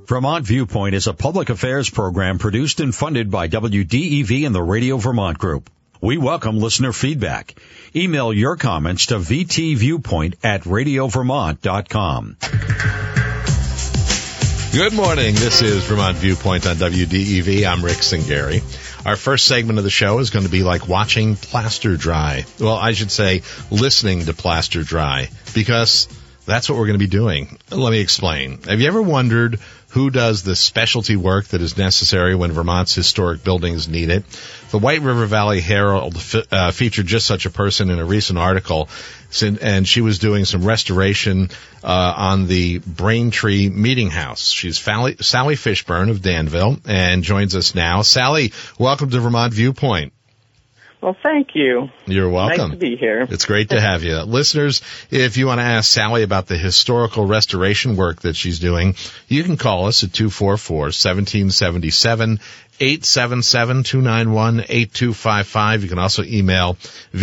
Vermont Viewpoint is a public affairs program produced and funded by WDEV and the Radio Vermont Group. We welcome listener feedback. Email your comments to vtviewpoint@radiovermont.com. Good morning. This is Vermont Viewpoint on WDEV. I'm Rick Singari. Our first segment of the show is going to be like watching plaster dry. Well, I should say listening to plaster dry, because that's what we're going to be doing. Let me explain. Have you ever wondered who does the specialty work that is necessary when Vermont's historic buildings need it? The White River Valley Herald featured just such a person in a recent article, and she was doing some restoration on the Braintree Meeting House. She's Sally Fishburne of Danville and joins us now. Sally, welcome to Vermont Viewpoint. Well, thank you. You're welcome. Nice to be here. It's great to have you. Listeners, if you want to ask Sally about the historical restoration work that she's doing, you can call us at 244-1777, 877-291-8255. You can also email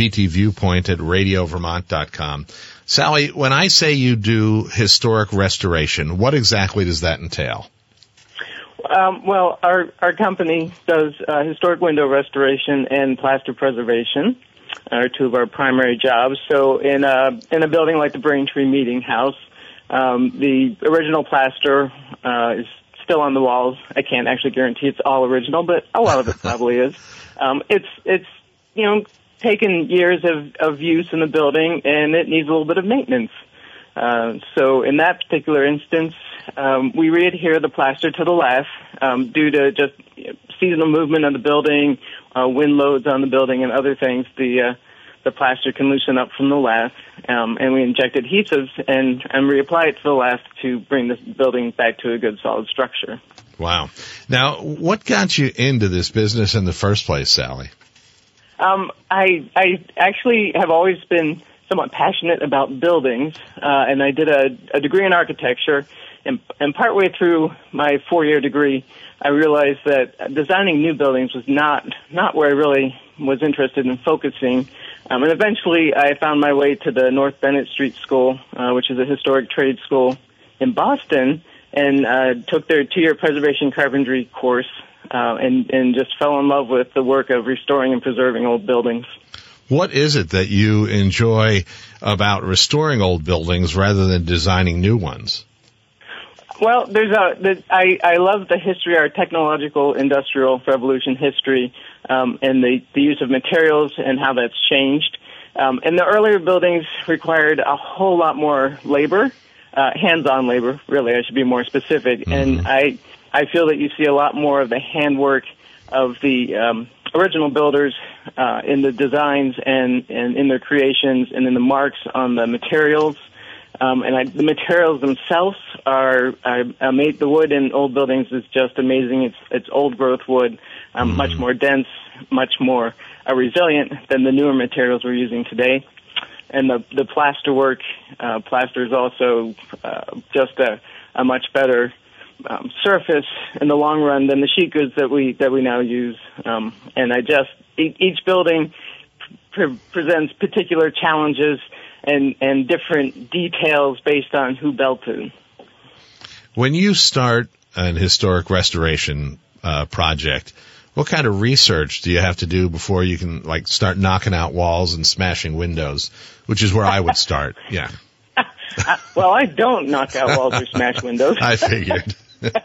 vtviewpoint@radiovermont.com. Sally, when I say you do historic restoration, what exactly does that entail? Well, our company does historic window restoration and plaster preservation, are two of our primary jobs. So in a building like the Braintree Meeting House, the original plaster is still on the walls. I can't actually guarantee it's all original, but a lot of it probably is. It's taken years of use in the building, and it needs a little bit of maintenance. So in that particular instance, we readhere the plaster to the lath due to just seasonal movement of the building, wind loads on the building, and other things. The plaster can loosen up from the lath, and we inject adhesives and reapply it to the lath to bring the building back to a good solid structure. Wow. Now, what got you into this business in the first place, Sally? I actually have always been somewhat passionate about buildings, and I did a degree in architecture, and partway through my 4-year degree, I realized that designing new buildings was not where I really was interested in focusing, and eventually I found my way to the North Bennett Street School, which is a historic trade school in Boston, and took their 2-year preservation carpentry course, and just fell in love with the work of restoring and preserving old buildings. What is it that you enjoy about restoring old buildings rather than designing new ones? Well, I love the history, our technological industrial revolution history, and the use of materials and how that's changed. And the earlier buildings required a whole lot more labor, hands-on labor, really, I should be more specific. Mm-hmm. And I feel that you see a lot more of the handwork of the original builders in the designs and in their creations and in the marks on the materials. The materials themselves are made. The wood in old buildings is just amazing. It's old growth wood, much more dense, much more resilient than the newer materials we're using today. And the plaster work, plaster is also just a much better surface in the long run than the sheet goods that we now use. And each building presents particular challenges and different details based on who built it. When you start an historic restoration project, what kind of research do you have to do before you can start knocking out walls and smashing windows, which is where I would start? Yeah. Well, I don't knock out walls or smash windows. I figured.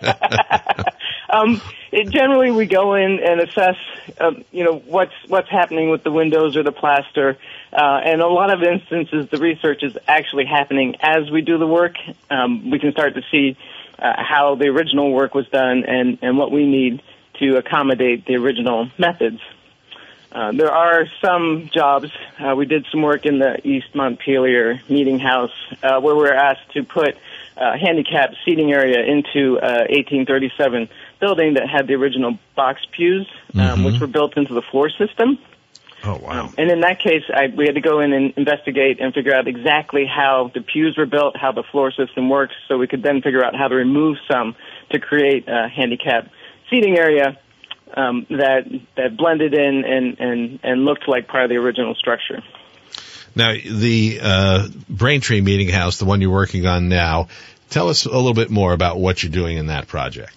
Generally, we go in and assess, what's happening with the windows or the plaster. And a lot of instances, the research is actually happening as we do the work. We can start to see how the original work was done and what we need to accommodate the original methods. There are some jobs. We did some work in the East Montpelier Meeting House where we were asked to put handicapped seating area into 1837 building that had the original box pews, which were built into the floor system. Oh, wow. And in that case, we had to go in and investigate and figure out exactly how the pews were built, how the floor system works, so we could then figure out how to remove some to create a handicapped seating area that blended in and looked like part of the original structure. Now, the Braintree Meeting House, the one you're working on now, Tell us a little bit more about what you're doing in that project.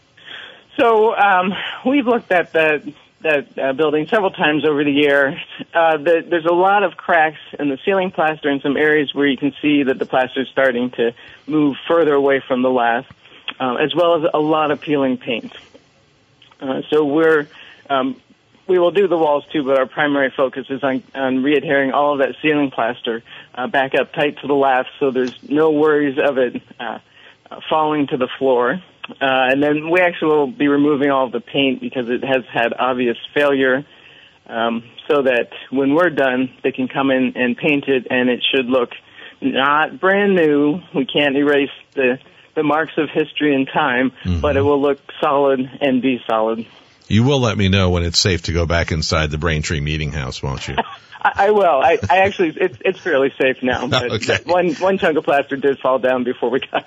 So we've looked at that building several times over the year. There's a lot of cracks in the ceiling plaster in some areas where you can see that the plaster is starting to move further away from the lath, as well as a lot of peeling paint. So we will do the walls too, but our primary focus is on re-adhering all of that ceiling plaster back up tight to the lath, so there's no worries of it falling to the floor. And then we actually will be removing all of the paint because it has had obvious failure, so that when we're done, they can come in and paint it, and it should look not brand new. We can't erase the marks of history and time, but it will look solid and be solid. You will let me know when it's safe to go back inside the Braintree Meeting House, won't you? I will. I actually, it's fairly safe now. But Okay. One chunk of plaster did fall down before we got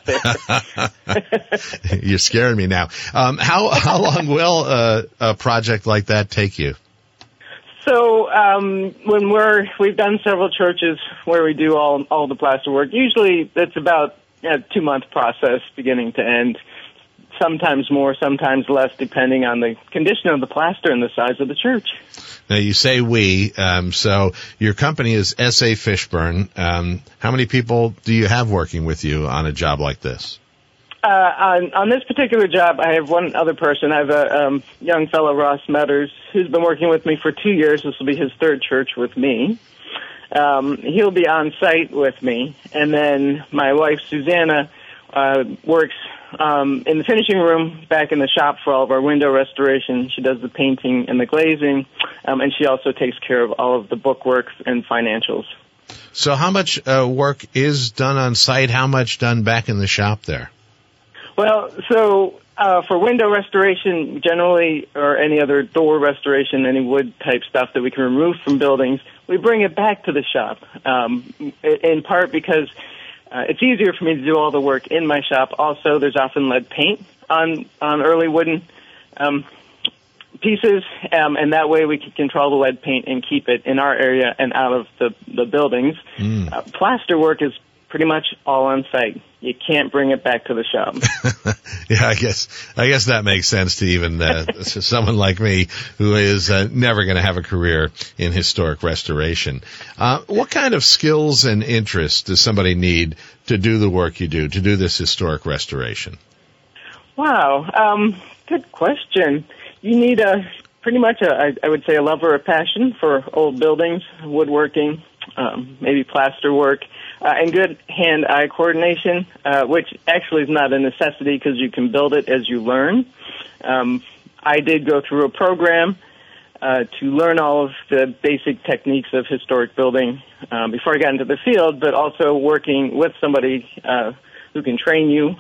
there. You're scaring me now. How long will a project like that take you? So we've done several churches where we do all the plaster work. Usually it's about a 2-month process, beginning to end. Sometimes more, sometimes less, depending on the condition of the plaster and the size of the church. Now, you say we, so your company is S.A. Fishburne. How many people do you have working with you on a job like this? On this particular job, I have one other person. I have a young fellow, Ross Metters, who's been working with me for 2 years. This will be his third church with me. He'll be on site with me. And then my wife, Susanna, works in the finishing room back in the shop for all of our window restoration. She does the painting and the glazing, and she also takes care of all of the bookwork and financials. So how much work is done on site? How much done back in the shop there? Well, so for window restoration, generally, or any other door restoration, any wood-type stuff that we can remove from buildings, we bring it back to the shop, in part because it's easier for me to do all the work in my shop. Also, there's often lead paint on early wooden pieces, and that way we can control the lead paint and keep it in our area and out of the buildings. Plaster work is pretty much all on site. You can't bring it back to the shop. Yeah, I guess that makes sense to even someone like me who is never going to have a career in historic restoration. What kind of skills and interests does somebody need to do the work you do, to do this historic restoration? Wow, good question. You need pretty much I would say a love or a passion for old buildings, woodworking, maybe plaster work, and good hand-eye coordination, which actually is not a necessity because you can build it as you learn. I did go through a program to learn all of the basic techniques of historic building before I got into the field, but also working with somebody who can train you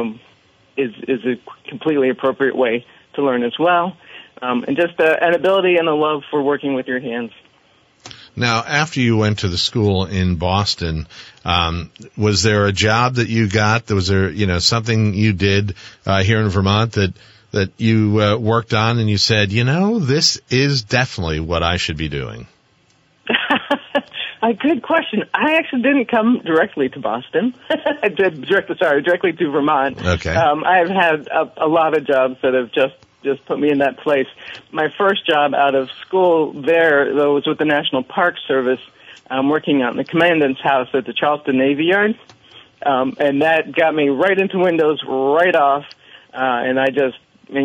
is a completely appropriate way to learn as well, and just an ability and a love for working with your hands. Now, after you went to the school in Boston, was there a job that you got? Was there, something you did here in Vermont that you worked on and you said, this is definitely what I should be doing? A good question. I actually didn't come directly to Boston. I did directly to Vermont. Okay. I've had a lot of jobs that have just put me in that place. My first job out of school there, though, was with the National Park Service, working out in the commandant's house at the Charleston Navy Yard. And that got me right into windows right off. And I just,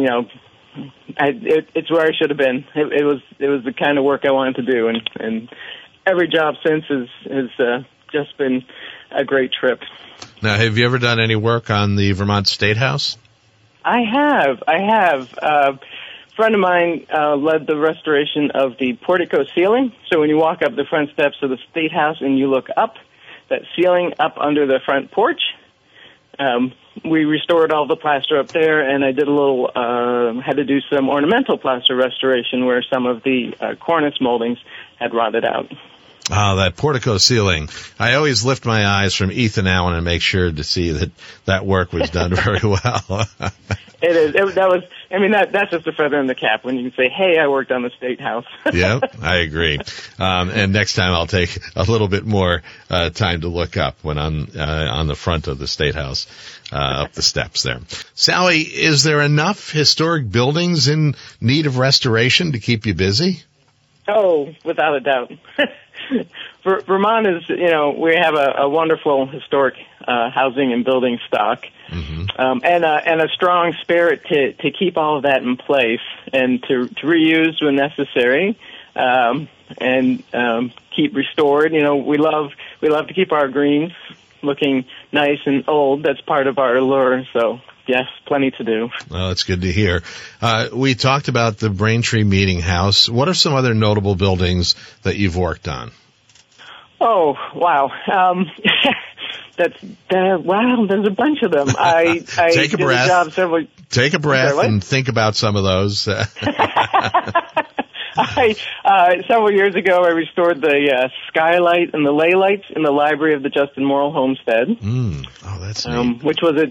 it's where I should have been. It was the kind of work I wanted to do. And every job since has just been a great trip. Now, have you ever done any work on the Vermont State House? I have. A friend of mine led the restoration of the portico ceiling. So when you walk up the front steps of the State House and you look up, that ceiling up under the front porch, we restored all the plaster up there, and I did had to do some ornamental plaster restoration where some of the cornice moldings had rotted out. Oh, that portico ceiling. I always lift my eyes from Ethan Allen and make sure to see that work was done very well. It is. That's just a feather in the cap when you can say, hey, I worked on the State House. Yeah, I agree. And next time I'll take a little bit more time to look up when I'm on the front of the State House, up the steps there. Sally, is there enough historic buildings in need of restoration to keep you busy? Oh, without a doubt. Vermont is, we have a wonderful historic housing and building stock, and a strong spirit to keep all of that in place and to reuse when necessary, and keep restored. We love to keep our greens looking nice and old. That's part of our allure. So. Yes, plenty to do. Well, that's good to hear. We talked about the Braintree Meeting House. What are some other notable buildings that you've worked on? Oh, wow. There's a bunch of them. I Take a did breath. A job several. Take a breath and think about some of those. Several years ago, I restored the skylight and the ley lights in the library of the Justin Morrill Homestead. Oh, that's neat. Which was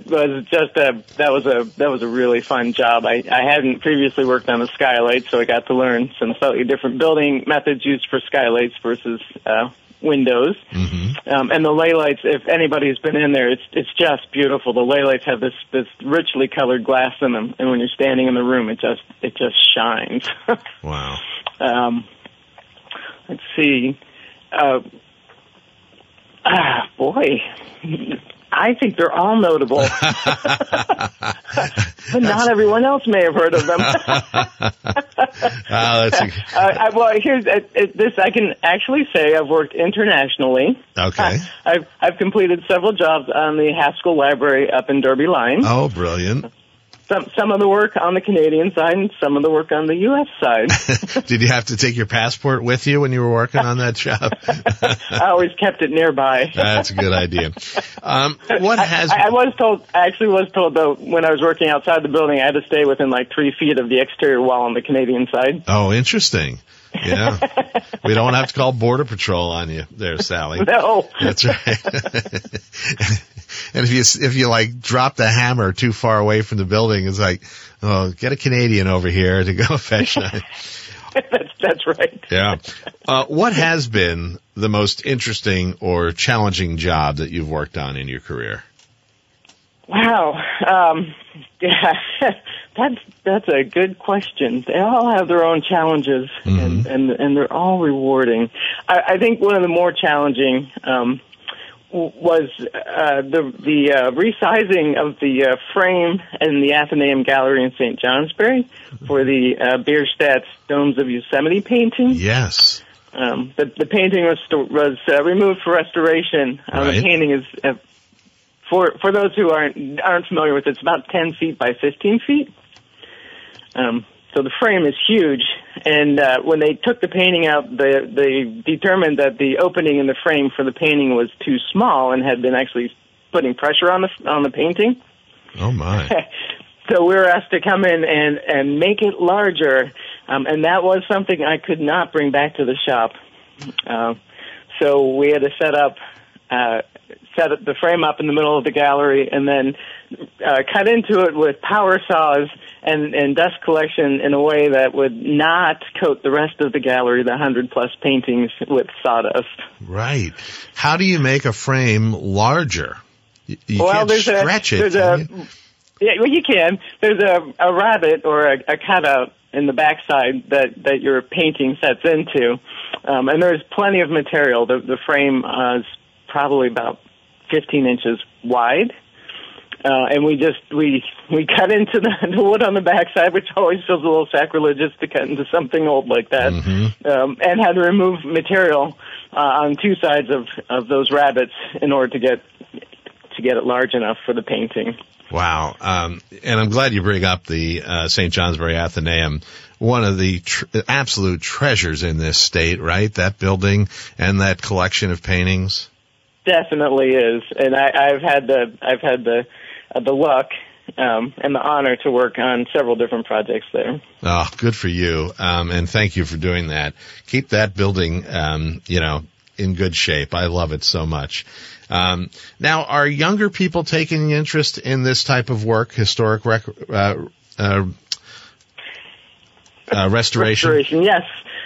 a really fun job. I hadn't previously worked on the skylight, so I got to learn some slightly different building methods used for skylights versus windows. And the ley lights, if anybody's been in there, it's just beautiful. The ley lights have this richly colored glass in them, and when you're standing in the room, it just shines. Wow. Let's see. Boy, I think they're all notable, but not everyone else may have heard of them. Here's this. I can actually say I've worked internationally. Okay. I've completed several jobs on the Haskell Library up in Derby Line. Oh, brilliant. Some of the work on the Canadian side and some of the work on the U.S. side. Did you have to take your passport with you when you were working on that job? I always kept it nearby. That's a good idea. I actually was told, though, when I was working outside the building, I had to stay within like 3 feet of the exterior wall on the Canadian side. Oh, interesting. Yeah. We don't have to call Border Patrol on you there, Sally. No. That's right. And if you like drop the hammer too far away from the building, it's like, oh, get a Canadian over here to go fetch that. That's right. Yeah. What has been the most interesting or challenging job that you've worked on in your career? Wow. Yeah, that's a good question. They all have their own challenges, and they're all rewarding. I think one of the more challenging was the resizing of the frame in the Athenaeum Gallery in St. Johnsbury for the Bierstadt's Domes of Yosemite painting. Yes. The painting was removed for restoration. Right. The painting is, for those who aren't familiar with it, it's about 10 feet by 15 feet. So the frame is huge, and when they took the painting out, they determined that the opening in the frame for the painting was too small and had been actually putting pressure on the painting. Oh my! So we were asked to come in and make it larger, and that was something I could not bring back to the shop. So we had to set the frame up in the middle of the gallery, and then cut into it with power saws and dust collection in a way that would not coat the rest of the gallery, the 100-plus paintings, with sawdust. Right. How do you make a frame larger? You can't stretch it. Yeah, well, you can. There's a rabbet or a cutout in the backside that your painting sets into, and there's plenty of material. The frame is probably about 15 inches wide. And we cut into the wood on the backside, which always feels a little sacrilegious to cut into something old like that, and had to remove material on two sides of those rabbets in order to get it large enough for the painting. Wow. And I'm glad you bring up the St. Johnsbury Athenaeum, one of the absolute treasures in this state, right? That building and that collection of paintings. Definitely is, and I've had the luck and the honor to work on several different projects there. Oh, good for you, and thank you for doing that. Keep that building, in good shape. I love it so much. Now, are younger people taking interest in this type of work, historic restoration? Restoration, yes.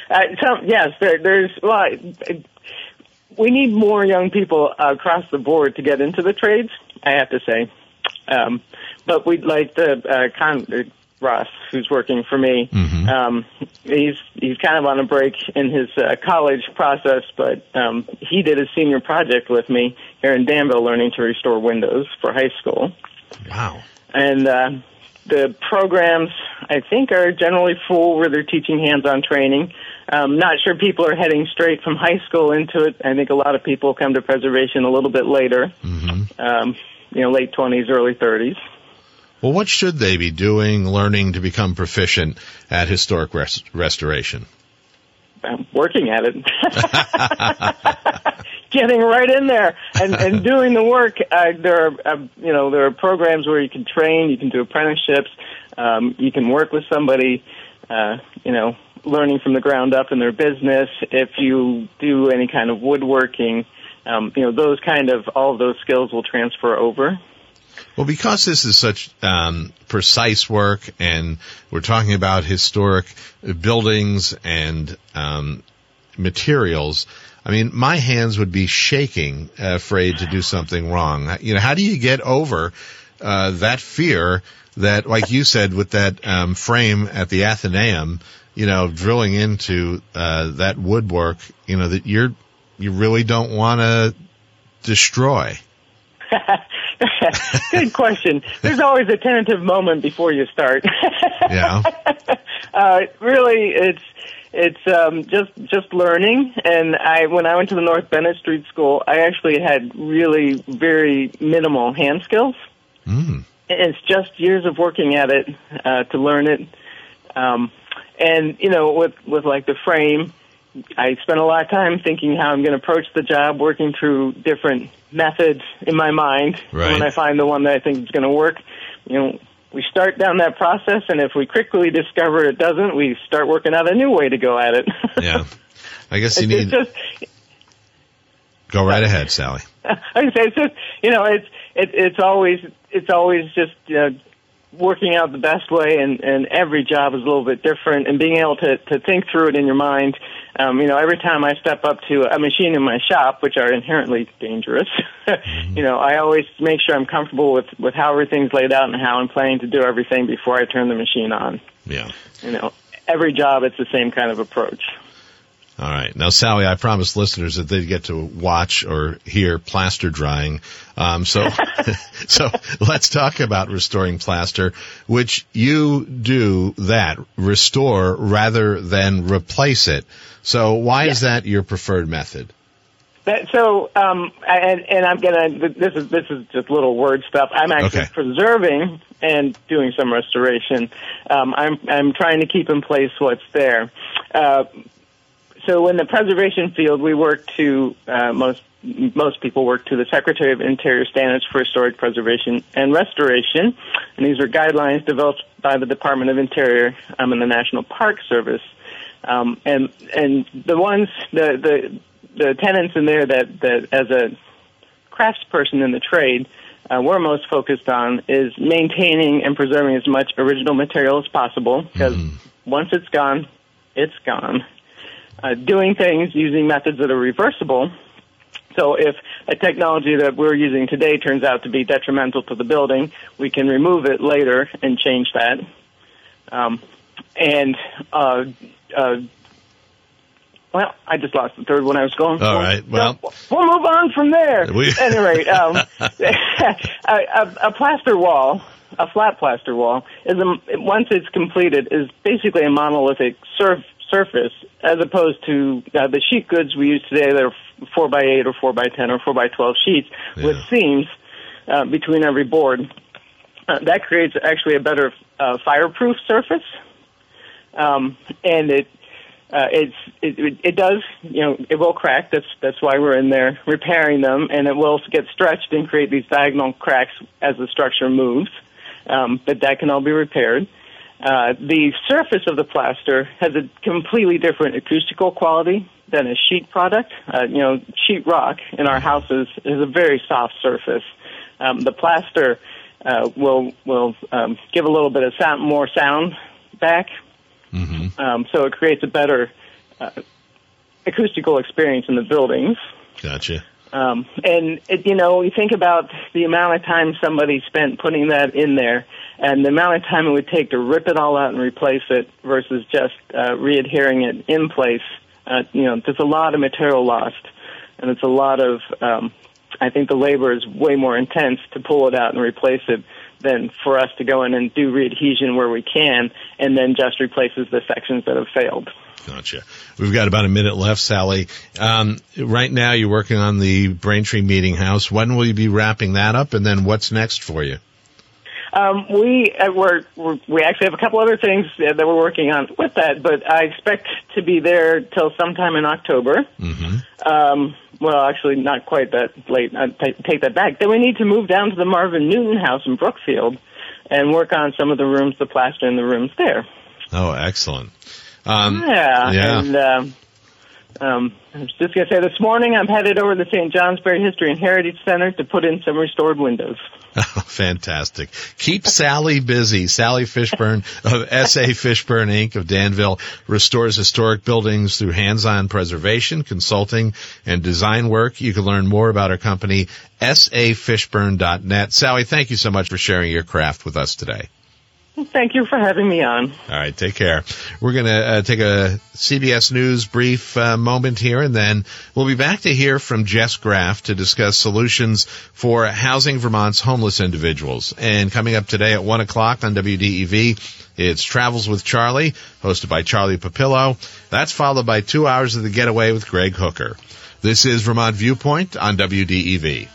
We need more young people across the board to get into the trades, I have to say. But we'd like Ross, who's working for me. He's kind of on a break in his college process, but he did a senior project with me here in Danville, learning to restore windows for high school. Wow! And the programs, I think, are generally full where they're teaching hands-on training. Not sure people are heading straight from high school into it. I think a lot of people come to preservation a little bit later, late 20s, early 30s. Well, what should they be doing, learning to become proficient at historic restoration? Working at it. Getting right in there and doing the work. There are programs where you can train, you can do apprenticeships, you can work with somebody, learning from the ground up in their business. If you do any kind of woodworking, all of those skills will transfer over. Well, because this is such precise work, and we're talking about historic buildings and materials, I mean, my hands would be shaking, afraid to do something wrong. How do you get over that fear that, like you said, with that frame at the Athenaeum, drilling into that woodwork, that you really don't want to destroy? Good question. There's always a tentative moment before you start. Yeah. Really, it's just learning. And when I went to the North Bennett Street School, I actually had really very minimal hand skills. It's just years of working at it to learn it. And with like the frame, I spent a lot of time thinking how I'm going to approach the job, working through different methods in my mind. Right. When I find the one that I think is going to work, we start down that process, and if we quickly discover it doesn't, we start working out a new way to go at it. Yeah. I guess you need... Go right ahead, Sally. I say it's just, it's always just, working out the best way, and every job is a little bit different, and being able to think through it in your mind. Every time I step up to a machine in my shop, which are inherently dangerous, I always make sure I'm comfortable with how everything's laid out and how I'm planning to do everything before I turn the machine on. Yeah. Every job, it's the same kind of approach. All right. Now, Sally, I promised listeners that they'd get to watch or hear plaster drying. So let's talk about restoring plaster, which you do that, restore rather than replace it. So why is that your preferred method? And I'm gonna. This is just little word stuff. I'm actually preserving and doing some restoration. I'm trying to keep in place what's there. So in the preservation field, we work to most people work to the Secretary of Interior Standards for Historic Preservation and Restoration, and these are guidelines developed by the Department of Interior and the National Park Service. And the ones the tenants in there that as a craftsperson in the trade we're most focused on is maintaining and preserving as much original material as possible, because once it's gone, it's gone. Doing things using methods that are reversible. So if a technology that we're using today turns out to be detrimental to the building, we can remove it later and change that. Well, I just lost the third one I was going for. All right, well. We'll move on from there. At any rate, a plaster wall, a flat plaster wall, once it's completed, is basically a monolithic surface, as opposed to the sheet goods we use today that are 4x8 or 4x10 or 4x12 sheets with seams between every board. That creates actually a better fireproof surface, and it does, it will crack. That's why we're in there repairing them, and it will get stretched and create these diagonal cracks as the structure moves. But that can all be repaired. The surface of the plaster has a completely different acoustical quality than a sheet product. Sheet rock in our houses is a very soft surface. The plaster will give a little bit of more sound back, so it creates a better acoustical experience in the buildings. Gotcha. You think about the amount of time somebody spent putting that in there, and the amount of time it would take to rip it all out and replace it versus just re-adhering it in place. There's a lot of material lost, and it's a lot of. I think the labor is way more intense to pull it out and replace it than for us to go in and do re-adhesion where we can, and then just replaces the sections that have failed. Gotcha. We've got about a minute left, Sally. Right now you're working on the Braintree Meeting House. When will you be wrapping that up, and then what's next for you? We actually have a couple other things that we're working on with that, but I expect to be there till sometime in October. Well, actually, not quite that late. I take that back. Then we need to move down to the Marvin Newton House in Brookfield and work on some of the rooms, the plaster in the rooms there. Oh, excellent. And I was just going to say, this morning I'm headed over to the St. Johnsbury History and Heritage Center to put in some restored windows. Oh, fantastic. Keep Sally busy. Sally Fishburne of S.A. Fishburne, Inc. of Danville restores historic buildings through hands-on preservation, consulting, and design work. You can learn more about our company, safishburne.net. Sally, thank you so much for sharing your craft with us today. Thank you for having me on. All right, take care. We're going to take a CBS News brief moment here, and then we'll be back to hear from Jess Graff to discuss solutions for Housing Vermont's homeless individuals. And coming up today at 1 o'clock on WDEV, it's Travels with Charlie, hosted by Charlie Papillo. That's followed by 2 hours of The Getaway with Greg Hooker. This is Vermont Viewpoint on WDEV.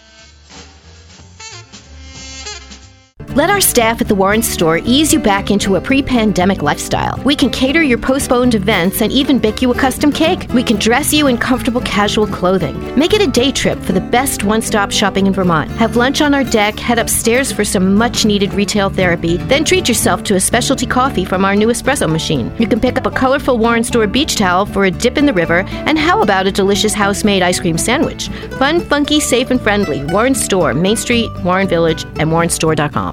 Let our staff at the Warren Store ease you back into a pre-pandemic lifestyle. We can cater your postponed events and even bake you a custom cake. We can dress you in comfortable casual clothing. Make it a day trip for the best one-stop shopping in Vermont. Have lunch on our deck, head upstairs for some much-needed retail therapy, then treat yourself to a specialty coffee from our new espresso machine. You can pick up a colorful Warren Store beach towel for a dip in the river, and how about a delicious house-made ice cream sandwich? Fun, funky, safe, and friendly. Warren Store, Main Street, Warren Village, and warrenstore.com.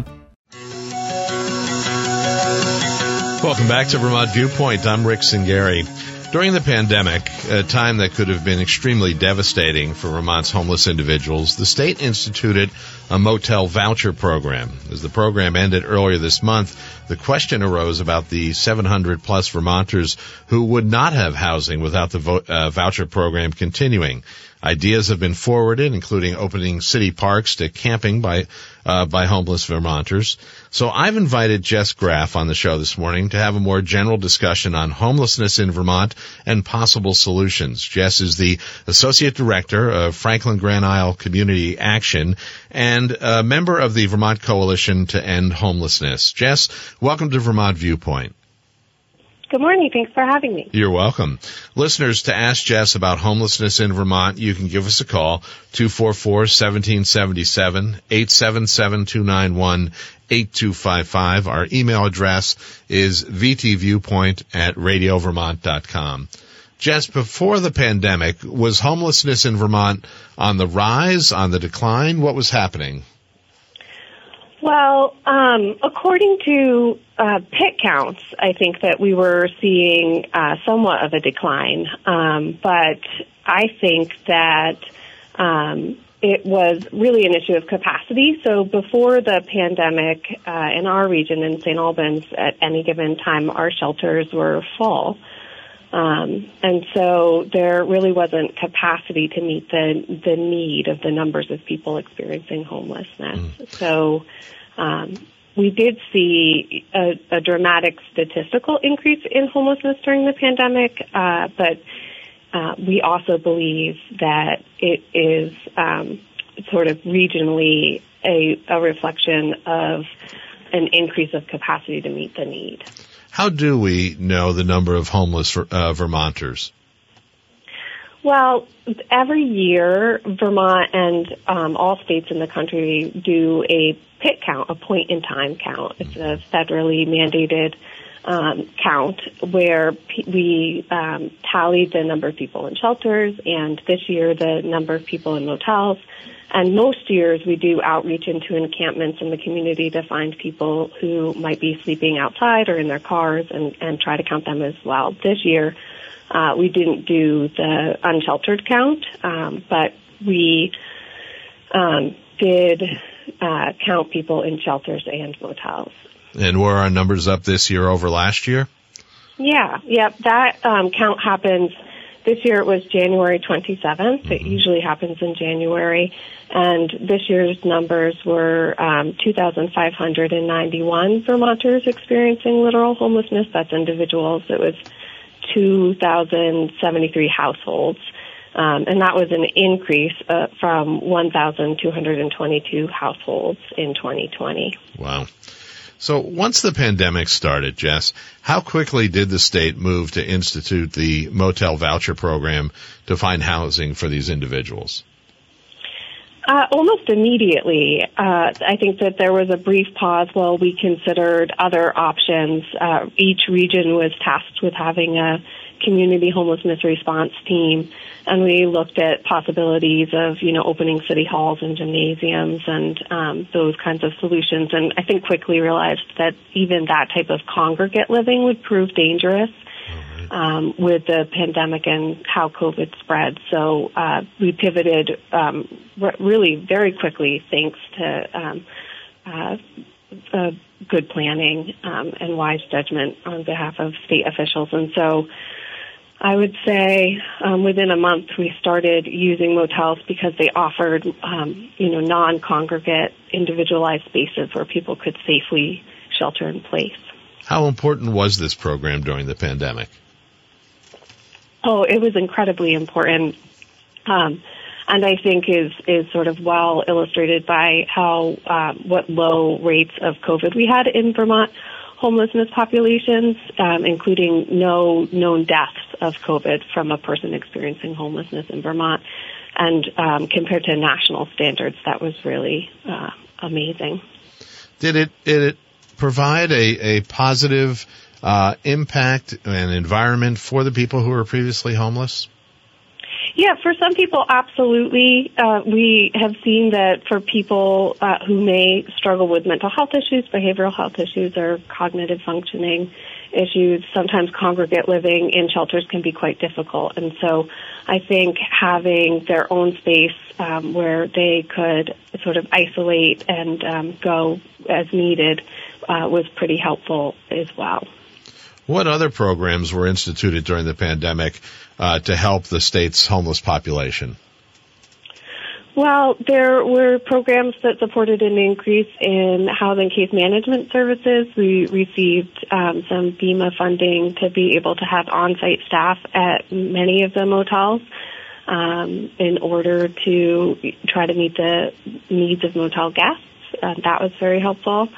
Welcome back to Vermont Viewpoint. I'm Rick Singari. During the pandemic, a time that could have been extremely devastating for Vermont's homeless individuals, the state instituted a motel voucher program. As the program ended earlier this month, the question arose about the 700-plus Vermonters who would not have housing without the voucher program continuing. Ideas have been forwarded, including opening city parks to camping by homeless Vermonters. So I've invited Jess Graff on the show this morning to have a more general discussion on homelessness in Vermont and possible solutions. Jess is the Associate Director of Franklin Grand Isle Community Action and a member of the Vermont Coalition to End Homelessness. Jess, welcome to Vermont Viewpoint. Good morning. Thanks for having me. You're welcome. Listeners, to ask Jess about homelessness in Vermont, you can give us a call, 244-1777, 877-291-8255. Our email address is vtviewpoint@radiovermont.com. Jess, before the pandemic, was homelessness in Vermont on the rise, on the decline? What was happening? Well, according to PIT counts, I think that we were seeing somewhat of a decline. But I think that it was really an issue of capacity. So before the pandemic, in our region, in St. Albans, at any given time, our shelters were full. And so there really wasn't capacity to meet the need of the numbers of people experiencing homelessness. So we did see a dramatic statistical increase in homelessness during the pandemic, but we also believe that it is sort of regionally a reflection of an increase of capacity to meet the need. How do we know the number of homeless Vermonters? Well, every year, Vermont and all states in the country do a PIT count, a point-in-time count. It's a federally mandated count where we tallied the number of people in shelters, and this year the number of people in motels. And most years we do outreach into encampments in the community to find people who might be sleeping outside or in their cars and try to count them as well. This year we didn't do the unsheltered count, but we did count people in shelters and motels. And were our numbers up this year over last year? Yeah. That count happens. This year it was January 27th. It usually happens in January. And this year's numbers were 2,591 Vermonters experiencing literal homelessness. That's individuals. It was 2,073 households. And that was an increase from 1,222 households in 2020. Wow. So once the pandemic started, Jess, how quickly did the state move to institute the motel voucher program to find housing for these individuals? Almost immediately. I think that there was a brief pause while we considered other options. Each region was tasked with having a community homelessness response team, and we looked at possibilities of, opening city halls and gymnasiums and those kinds of solutions. And I think quickly realized that even that type of congregate living would prove dangerous with the pandemic and how COVID spread. So we pivoted really very quickly thanks to good planning and wise judgment on behalf of state officials. And so I would say within a month we started using motels because they offered, non-congregate, individualized spaces where people could safely shelter in place. How important was this program during the pandemic? Oh, it was incredibly important, and I think is sort of well illustrated by how what low rates of COVID we had in Vermont homelessness populations, including no known deaths of COVID from a person experiencing homelessness in Vermont. And compared to national standards, that was really amazing. Did it provide a positive impact and environment for the people who were previously homeless? Yeah, for some people, absolutely. We have seen that for people who may struggle with mental health issues, behavioral health issues, or cognitive functioning issues, sometimes congregate living in shelters can be quite difficult. And so I think having their own space where they could sort of isolate and go as needed was pretty helpful as well. What other programs were instituted during the pandemic to help the state's homeless population? Well, there were programs that supported an increase in housing case management services. We received some BEMA funding to be able to have on-site staff at many of the motels in order to try to meet the needs of motel guests. That was very helpful.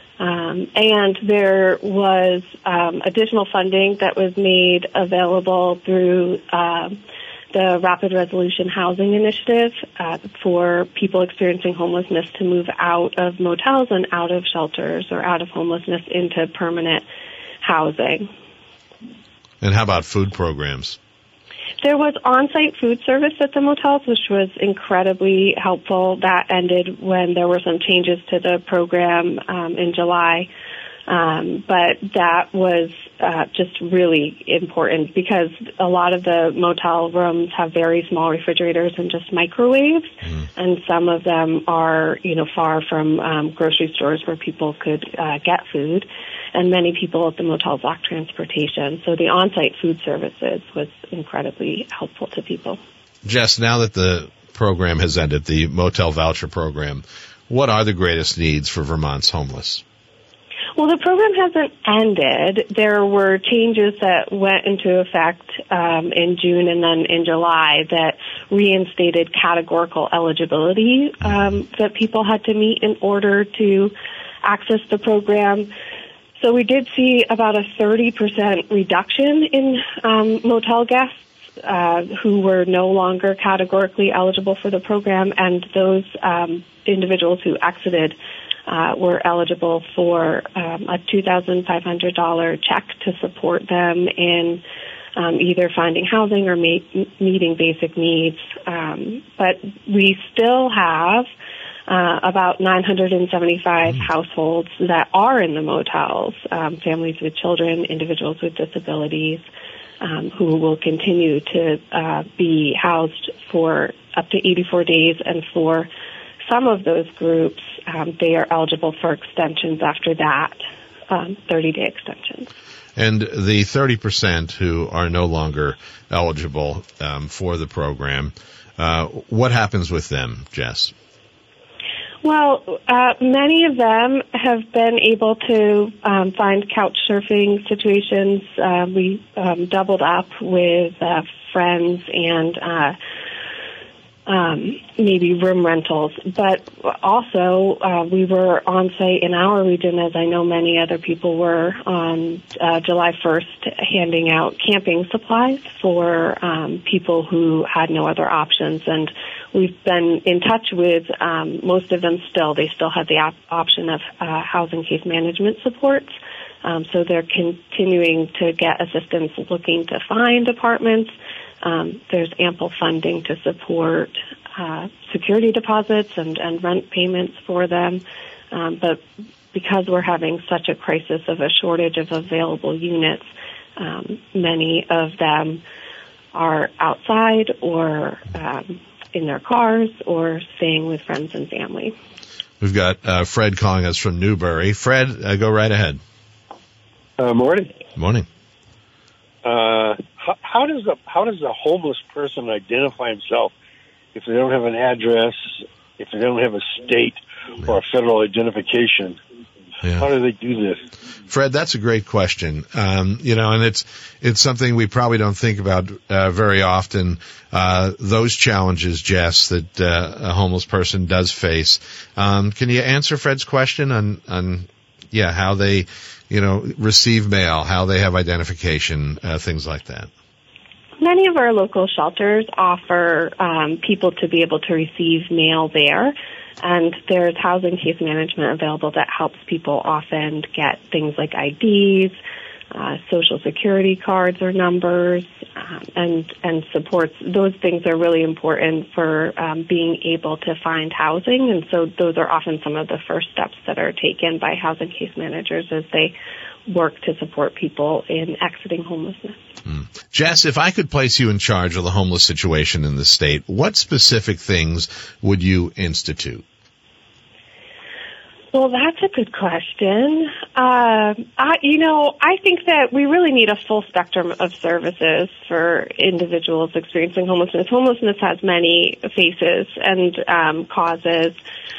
And there was additional funding that was made available through the Rapid Resolution Housing Initiative for people experiencing homelessness to move out of motels and out of shelters or out of homelessness into permanent housing. And how about food programs? There was on-site food service at the motels, which was incredibly helpful. That ended when there were some changes to the program in July. But that was just really important because a lot of the motel rooms have very small refrigerators and just microwaves, and some of them are, far from grocery stores where people could get food, and many people at the motels lack transportation. So the on-site food services was incredibly helpful to people. Jess, now that the program has ended, the motel voucher program, what are the greatest needs for Vermont's homeless? Well, the program hasn't ended. There were changes that went into effect in June and then in July that reinstated categorical eligibility that people had to meet in order to access the program. So we did see about a 30% reduction in motel guests who were no longer categorically eligible for the program, and those individuals who exited were eligible for a $2,500 check to support them in either finding housing or meeting basic needs. But we still have about 975 households that are in the motels, families with children, individuals with disabilities, who will continue to be housed for up to 84 days. And for some of those groups, they are eligible for extensions after that, 30-day extensions. And the 30% who are no longer eligible for the program, what happens with them, Jess? Well, many of them have been able to find couch surfing situations. We doubled up with friends and maybe room rentals. But also, we were on site in our region, as I know many other people were, on July 1st, handing out camping supplies for people who had no other options. And we've been in touch with most of them still. They still have the option of housing case management supports. So they're continuing to get assistance looking to find apartments. There's ample funding to support security deposits and rent payments for them. But because we're having such a crisis of a shortage of available units, many of them are outside or in their cars or staying with friends and family. We've got Fred calling us from Newbury. Fred, go right ahead. Morning. Morning. How does a homeless person identify himself if they don't have an address, if they don't have a state or a federal identification? Yeah. How do they do this? Fred, that's a great question. And it's something we probably don't think about very often. Those challenges, Jess, that a homeless person does face. Can you answer Fred's question on how they, receive mail, how they have identification, things like that? Many of our local shelters offer people to be able to receive mail there. And there's housing case management available that helps people often get things like IDs, social security cards or numbers, and supports. Those things are really important for being able to find housing. And so those are often some of the first steps that are taken by housing case managers as they work to support people in exiting homelessness. Jess, if I could place you in charge of the homeless situation in the state, what specific things would you institute? Well, that's a good question. I think that we really need a full spectrum of services for individuals experiencing homelessness. Homelessness has many faces and causes,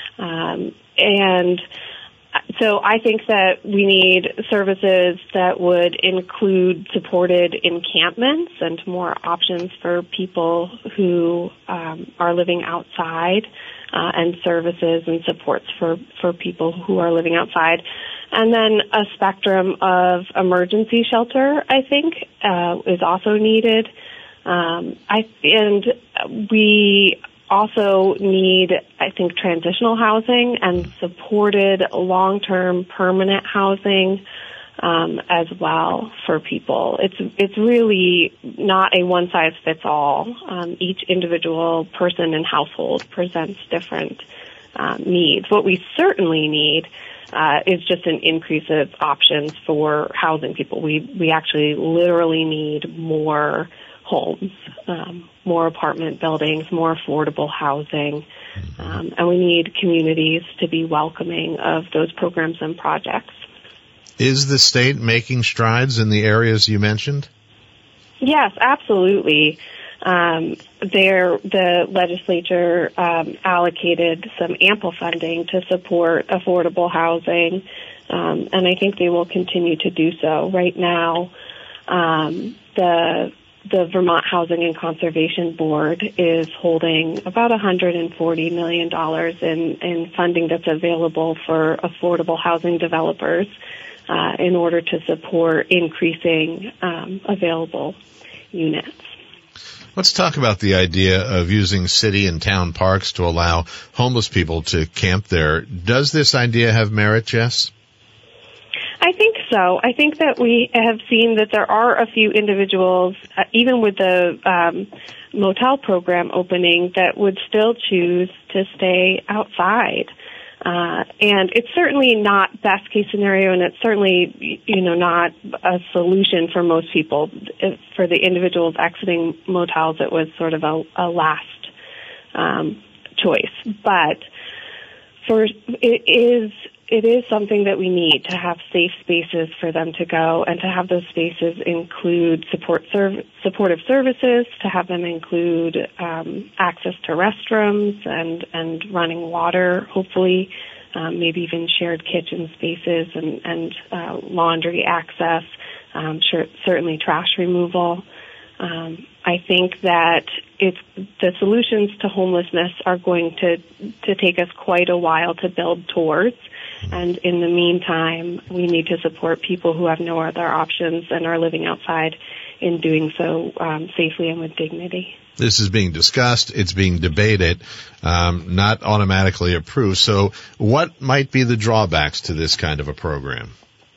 and so I think that we need services that would include supported encampments and more options for people who are living outside, and services and supports for people who are living outside. And then a spectrum of emergency shelter, I think, is also needed. And we also need, I think, transitional housing and supported long-term permanent housing as well for people. It's really not a one-size-fits-all. Each individual person and household presents different needs. What we certainly need is just an increase of options for housing people. We actually literally need more homes, more apartment buildings, more affordable housing, and we need communities to be welcoming of those programs and projects. Is the state making strides in the areas you mentioned? Yes, absolutely. The legislature allocated some ample funding to support affordable housing, and I think they will continue to do so. Right now, the Vermont Housing and Conservation Board is holding about $140 million in funding that's available for affordable housing developers in order to support increasing available units. Let's talk about the idea of using city and town parks to allow homeless people to camp there. Does this idea have merit, Jess? I think so. I think that we have seen that there are a few individuals, even with the motel program opening, that would still choose to stay outside. And it's certainly not best case scenario, and it's certainly, not a solution for most people. For the individuals exiting motels, it was sort of a last choice. But it is something that we need to have safe spaces for them to go, and to have those spaces include supportive services, to have them include access to restrooms and running water, hopefully, maybe even shared kitchen spaces and laundry access, certainly trash removal. I think that the solutions to homelessness are going to take us quite a while to build towards. And in the meantime, we need to support people who have no other options and are living outside in doing so safely and with dignity. This is being discussed. It's being debated, not automatically approved. So what might be the drawbacks to this kind of a program?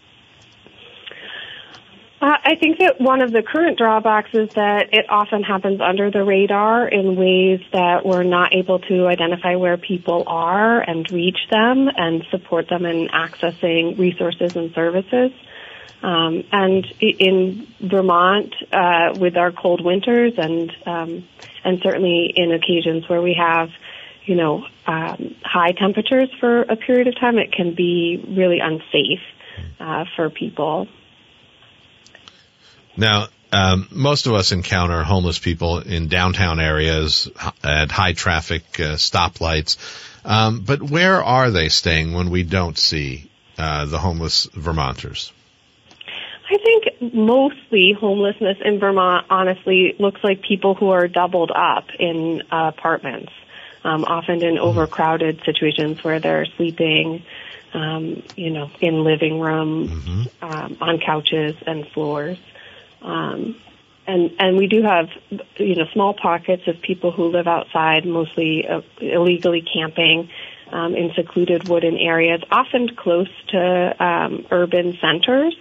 I think that one of the current drawbacks is that it often happens under the radar in ways that we're not able to identify where people are and reach them and support them in accessing resources and services. And in Vermont, with our cold winters and certainly in occasions where we have, high temperatures for a period of time, it can be really unsafe for people. Now, most of us encounter homeless people in downtown areas at high traffic stoplights. But where are they staying when we don't see the homeless Vermonters? I think mostly homelessness in Vermont, honestly, looks like people who are doubled up in apartments, often in overcrowded situations where they're sleeping, in living rooms, on couches and floors. And we do have, small pockets of people who live outside, mostly illegally camping in secluded wooden areas, often close to urban centers.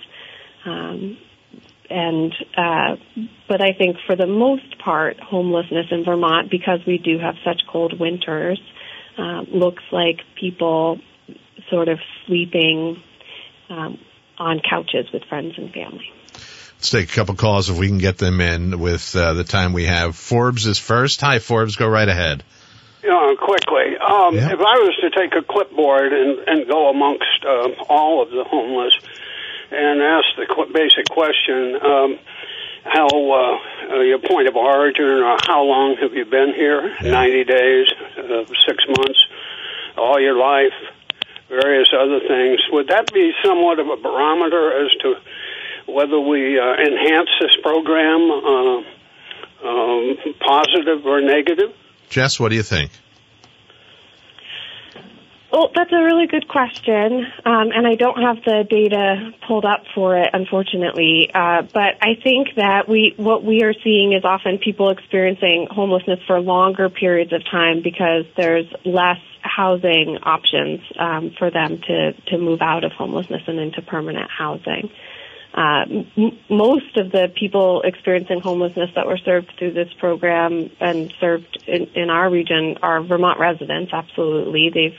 But I think for the most part, homelessness in Vermont, because we do have such cold winters, looks like people sort of sleeping on couches with friends and family. Let's take a couple calls if we can get them in with the time we have. Forbes is first. Hi, Forbes. Go right ahead. Quickly. If I was to take a clipboard and go amongst all of the homeless and ask the basic question, how your point of origin, or how long have you been here? 90 days, 6 months, all your life, various other things. Would that be somewhat of a barometer as to whether we enhance this program, positive or negative? Jess, what do you think? Well, that's a really good question, and I don't have the data pulled up for it, unfortunately. But I think that what we are seeing is often people experiencing homelessness for longer periods of time because there's less housing options for them to move out of homelessness and into permanent housing. Most of the people experiencing homelessness that were served through this program and served in our region are Vermont residents, absolutely. They've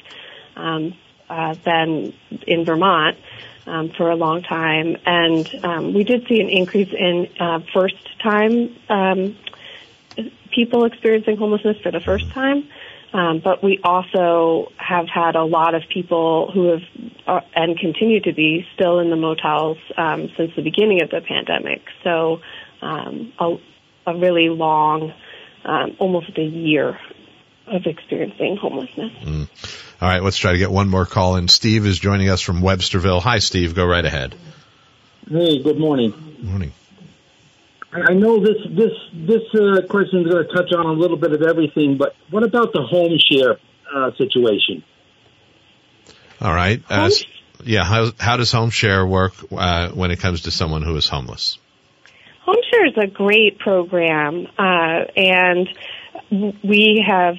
been in Vermont for a long time, and we did see an increase in first-time people experiencing homelessness for the first time. But we also have had a lot of people who have and continue to be still in the motels since the beginning of the pandemic. So a really long, almost a year of experiencing homelessness. All right, let's try to get one more call in. Steve is joining us from Websterville. Hi, Steve. Go right ahead. Hey, good morning. Good morning. I know this question is going to touch on a little bit of everything, but what about the home share situation? All right. How does home share work when it comes to someone who is homeless? HomeShare is a great program, and we have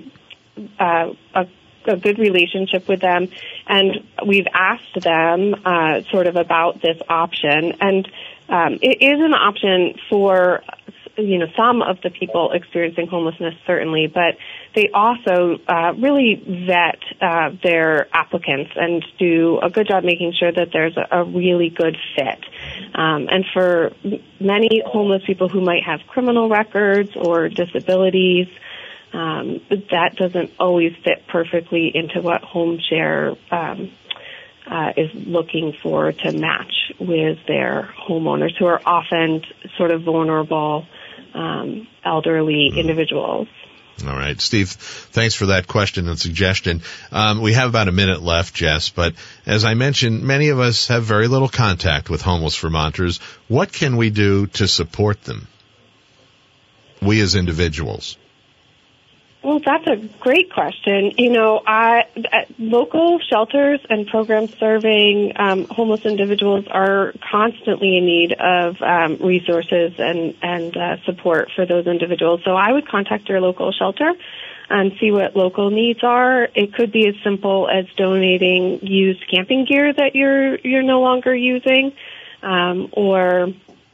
a good relationship with them, and we've asked them sort of about this option, and it is an option for some of the people experiencing homelessness, certainly, but they also really vet their applicants and do a good job making sure that there's a really good fit. And for many homeless people who might have criminal records or disabilities, that doesn't always fit perfectly into what HomeShare is looking for to match with their homeowners, who are often sort of vulnerable elderly individuals. All right. Steve, thanks for that question and suggestion. We have about a minute left, Jess, but as I mentioned, many of us have very little contact with homeless Vermonters. What can we do to support them? We as individuals. Well, that's a great question. Local shelters and programs serving homeless individuals are constantly in need of resources and support for those individuals. So I would contact your local shelter and see what local needs are. It could be as simple as donating used camping gear that you're no longer using, or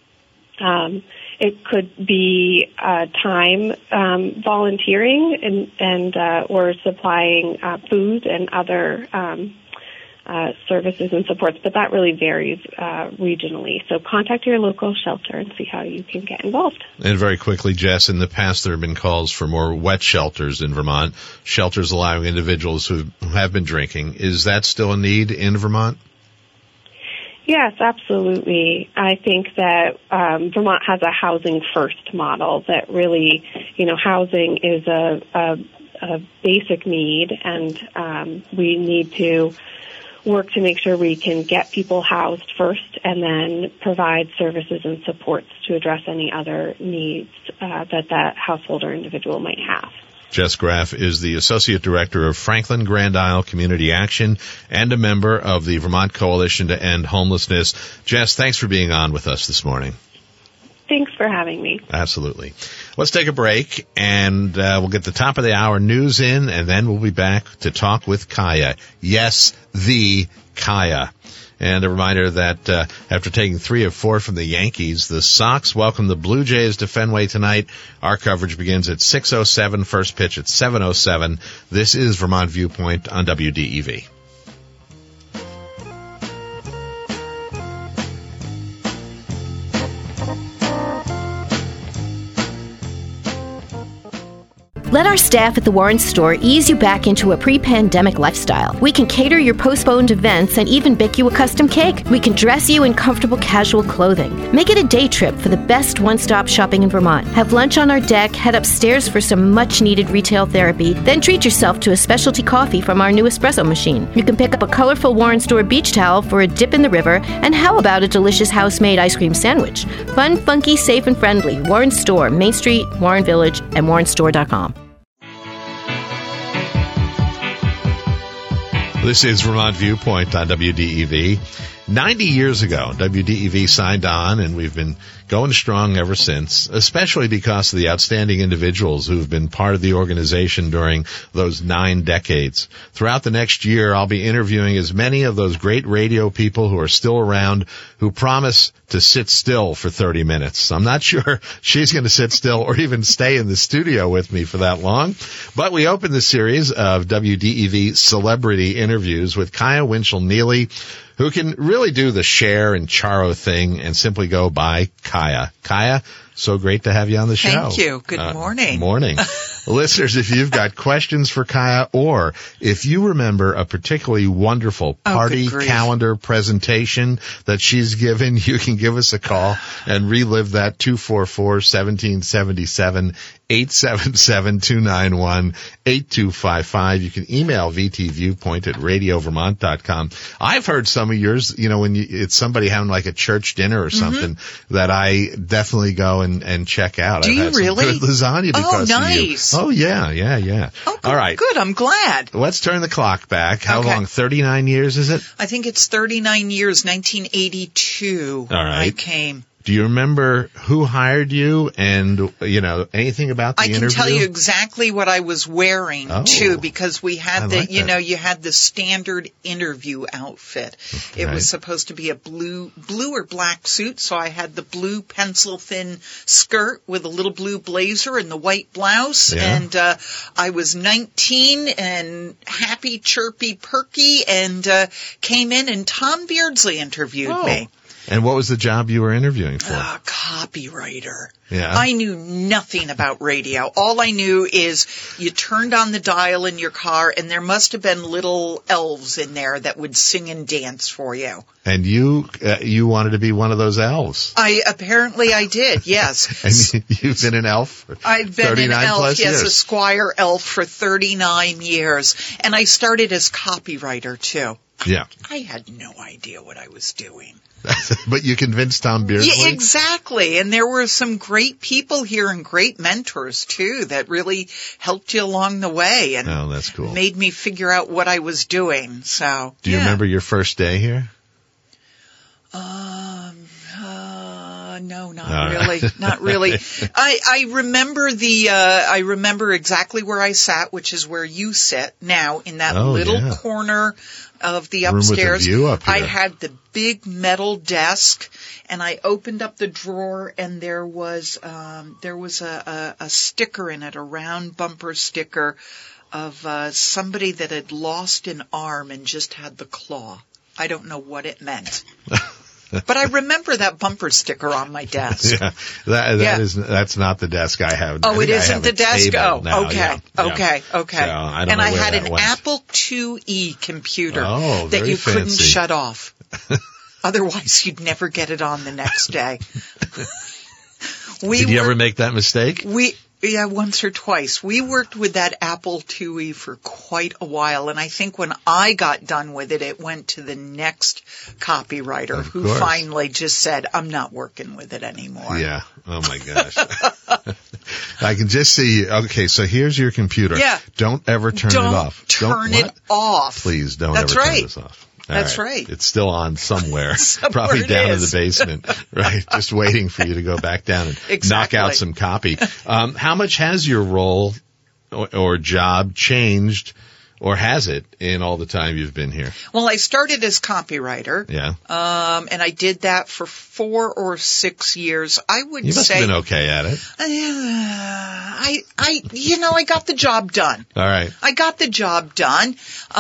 it could be time volunteering and or supplying food and other services and supports, but that really varies regionally. So contact your local shelter and see how you can get involved. And very quickly, Jess, in the past there have been calls for more wet shelters in Vermont, shelters allowing individuals who have been drinking. Is that still a need in Vermont? Yes, absolutely. I think that Vermont has a housing first model that really, housing is a basic need, and we need to work to make sure we can get people housed first and then provide services and supports to address any other needs that household or individual might have. Jess Graff is the Associate Director of Franklin Grand Isle Community Action and a member of the Vermont Coalition to End Homelessness. Jess, thanks for being on with us this morning. Thanks for having me. Absolutely. Let's take a break, and we'll get the top of the hour news in, and then we'll be back to talk with Kaya. Yes, the Kaya. And a reminder that after taking 3 of 4 from the Yankees, the Sox welcome the Blue Jays to Fenway tonight. Our coverage begins at 6:07, first pitch at 7:07. This is Vermont Viewpoint on WDEV. Let our staff at the Warren Store ease you back into a pre-pandemic lifestyle. We can cater your postponed events and even bake you a custom cake. We can dress you in comfortable casual clothing. Make it a day trip for the best one-stop shopping in Vermont. Have lunch on our deck, head upstairs for some much-needed retail therapy, then treat yourself to a specialty coffee from our new espresso machine. You can pick up a colorful Warren Store beach towel for a dip in the river, and how about a delicious house-made ice cream sandwich? Fun, funky, safe, and friendly. Warren Store, Main Street, Warren Village, and warrenstore.com. This is Vermont Viewpoint on WDEV. 90 years ago, WDEV signed on, and we've been going strong ever since, especially because of the outstanding individuals who've been part of the organization during those 9 decades. Throughout the next year, I'll be interviewing as many of those great radio people who are still around who promise to sit still for 30 minutes. I'm not sure she's going to sit still or even stay in the studio with me for that long. But we opened the series of WDEV celebrity interviews with Kaya Winchell-Neely, who can really do the Cher and Charo thing and simply go by Kaya. Kaya, so great to have you on the show. Thank you. Good morning. Morning. Listeners, if you've got questions for Kaya, or if you remember a particularly wonderful party calendar presentation that she's given, you can give us a call and relive that. 244-1777, 877-291-8255. You can email vtviewpoint@radiovermont.com. I've heard some of yours, when it's somebody having like a church dinner or something, that I definitely go and check out. Do I've you had really? Some good lasagna because nice. of you. Oh, yeah. Oh, good, all right. Good. I'm glad. Let's turn the clock back. How long? 39 years, is it? I think it's 39 years, 1982. All right. I came. Do you remember who hired you and, anything about the interview? I can tell you exactly what I was wearing, too, because we had you had the standard interview outfit. Okay. It was supposed to be a blue or black suit, so I had the blue pencil-thin skirt with a little blue blazer and the white blouse, and I was 19 and happy, chirpy, perky, and came in, and Tom Beardsley interviewed me. And what was the job you were interviewing for? Copywriter. Yeah. I knew nothing about radio. All I knew is you turned on the dial in your car, and there must have been little elves in there that would sing and dance for you. And you wanted to be one of those elves. Apparently I did, yes. And you've been an elf for I've been an elf, years. A Squire elf for 39 years. And I started as copywriter, too. Yeah. I had no idea what I was doing. But you convinced Tom Beardsley? Yeah, exactly. And there were some great people here and great mentors, too, that really helped you along the way and that's cool. Made me figure out what I was doing. So, do you remember your first day here? No, not really. Not really. I remember I remember exactly where I sat, which is where you sit now, in that little corner of the upstairs. Room with a view up here. I had the big metal desk, and I opened up the drawer, and there was a sticker in it, a round bumper sticker of somebody that had lost an arm and just had the claw. I don't know what it meant. But I remember that bumper sticker on my desk. Yeah, that's not the desk I have. Oh, it isn't the desk? Oh, now. Okay. So I had an Apple IIe computer that you couldn't shut off. Otherwise, you'd never get it on the next day. Did you ever make that mistake? Yeah, once or twice. We worked with that Apple IIe for quite a while, and I think when I got done with it, it went to the next copywriter who finally just said, I'm not working with it anymore. Yeah. Oh, my gosh. I can just see, okay, so here's your computer. Yeah. Don't ever turn it off. Turn it off. Please don't ever turn this off. That's right. It's still on somewhere probably down in the basement, right? Just waiting for you to go back down and knock out some copy. How much has your role or job changed, or has it, in all the time you've been here? Well, I started as copywriter. Yeah. And I did that for 4 or 6 years. I would say. You must have been okay at it. I got the job done. All right. I got the job done.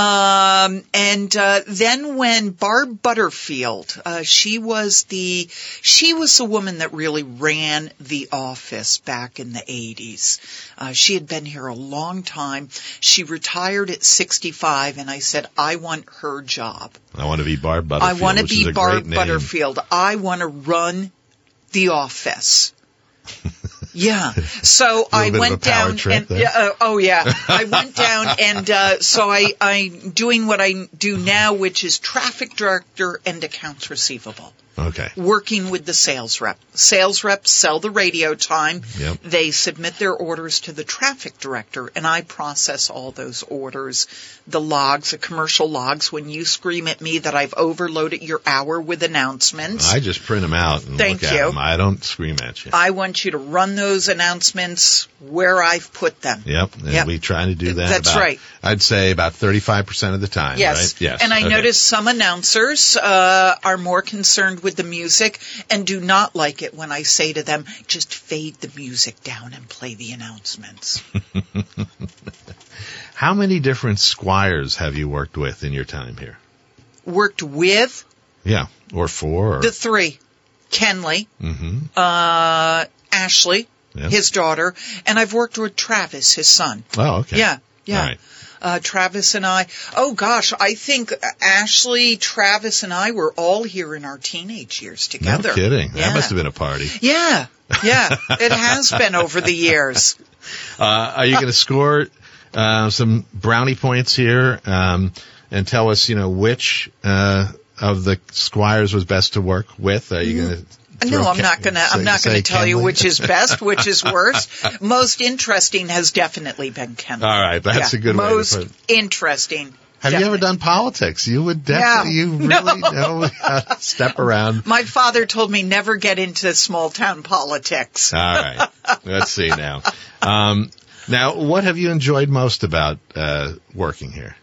Then when Barb Butterfield, she was the woman that really ran the office back in the 80s. She had been here a long time. She retired at 65, and I said, I want her job. I want to be Barb Butterfield. I want to be Barb Butterfield. I want to run the office. Yeah. So I went down and I went down and so I'm doing what I do now, which is traffic director and accounts receivable. Okay. Working with the sales rep. Sales reps sell the radio time. Yep. They submit their orders to the traffic director, and I process all those orders. The logs, the commercial logs, when you scream at me that I've overloaded your hour with announcements. I just print them out and look at them. I don't scream at you. I want you to run those announcements where I've put them. Yep. And we try to do that. That's right. I'd say about 35% of the time, yes. Right? Yes. And I notice some announcers are more concerned with the music and do not like it when I say to them, just fade the music down and play the announcements. How many different Squires have you worked with in your time here? Worked with? Yeah, or for? Or... The 3. Kenley, Ashley, his daughter, and I've worked with Travis, his son. Oh, okay. Yeah. All right. Travis and I, I think Ashley, Travis, and I were all here in our teenage years together. No kidding. Yeah. That must have been a party. Yeah. It has been over the years. Are you going to score some brownie points here and tell us, which of the Squires was best to work with? Are you going to... No, I'm not going to tell you which is best, which is worst. Most interesting has definitely been Kenley. All right, that's a good way to put it. Most interesting. Have you ever done politics? You would definitely, you really know how to step around. My father told me never get into small town politics. All right. Let's see now. Now, what have you enjoyed most about working here?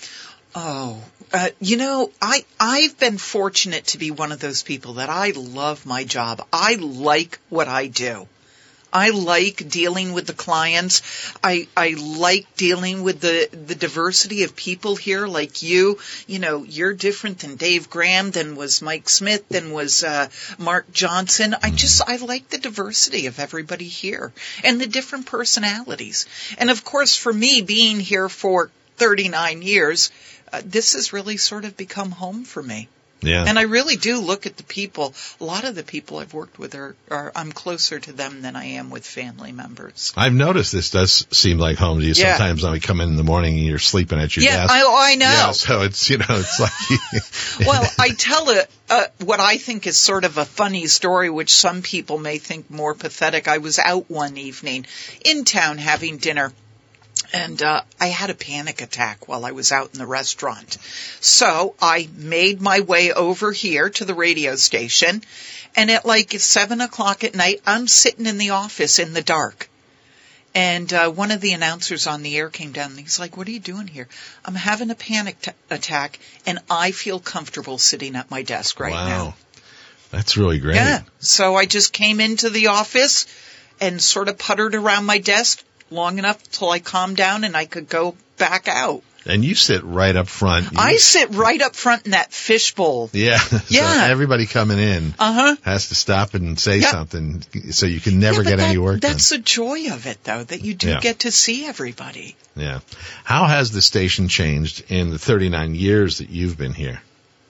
I've been fortunate to be one of those people that I love my job. I like what I do. I like dealing with the clients. I like dealing with the diversity of people here, like you. You know, you're different than Dave Graham, than was Mike Smith, than was Mark Johnson. I like the diversity of everybody here and the different personalities. And of course, for me, being here for 39 years, this has really sort of become home for me. Yeah. And I really do look at the people. A lot of the people I've worked with are I'm closer to them than I am with family members. I've noticed this does seem like home to you. Yeah. Sometimes when we come in the morning and you're sleeping at your desk. I know. Yeah, so it's, it's like. Well, I tell what I think is sort of a funny story, which some people may think more pathetic. I was out one evening in town having dinner. And I had a panic attack while I was out in the restaurant. So I made my way over here to the radio station. And at like 7 o'clock at night, I'm sitting in the office in the dark. And one of the announcers on the air came down and he's like, "What are you doing here?" "I'm having a panic attack and I feel comfortable sitting at my desk right now." Wow. That's really great. Yeah. So I just came into the office and sort of puttered around my desk long enough till I calmed down and I could go back out. And you sit right up front. I sit right up front in that fishbowl. Yeah. Yeah. So everybody coming in has to stop and say something, so you can never get any work done. That's the joy of it, though, that you do get to see everybody. Yeah. How has the station changed in the 39 years that you've been here?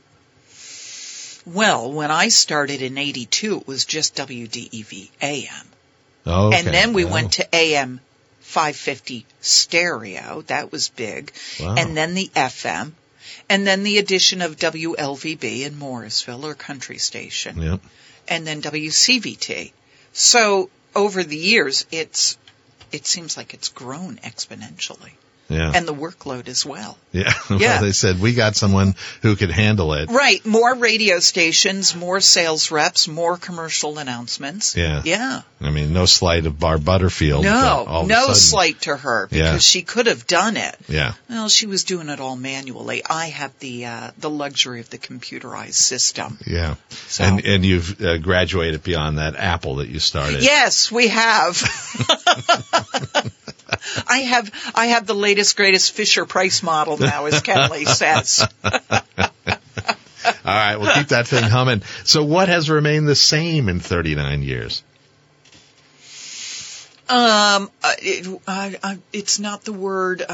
Well, when I started in 82, it was just WDEV AM. Oh, okay. And then we went to AM 550 stereo. That was big. Wow. And then the FM. And then the addition of WLVB in Morrisville, or country station. Yep. And then WCVT. So over the years, it seems like it's grown exponentially. Yeah. And the workload as well. Yeah. Well, they said, we got someone who could handle it. Right. More radio stations, more sales reps, more commercial announcements. Yeah. Yeah. I mean, no slight of Barb Butterfield. No slight to her, because she could have done it. Yeah. Well, she was doing it all manually. I have the luxury of the computerized system. Yeah. So. And you've graduated beyond that Apple that you started. Yes, we have. I have the latest, greatest Fisher-Price model now, as Kelly says. All right, we'll keep that thing humming. So what has remained the same in 39 years? It's not the word,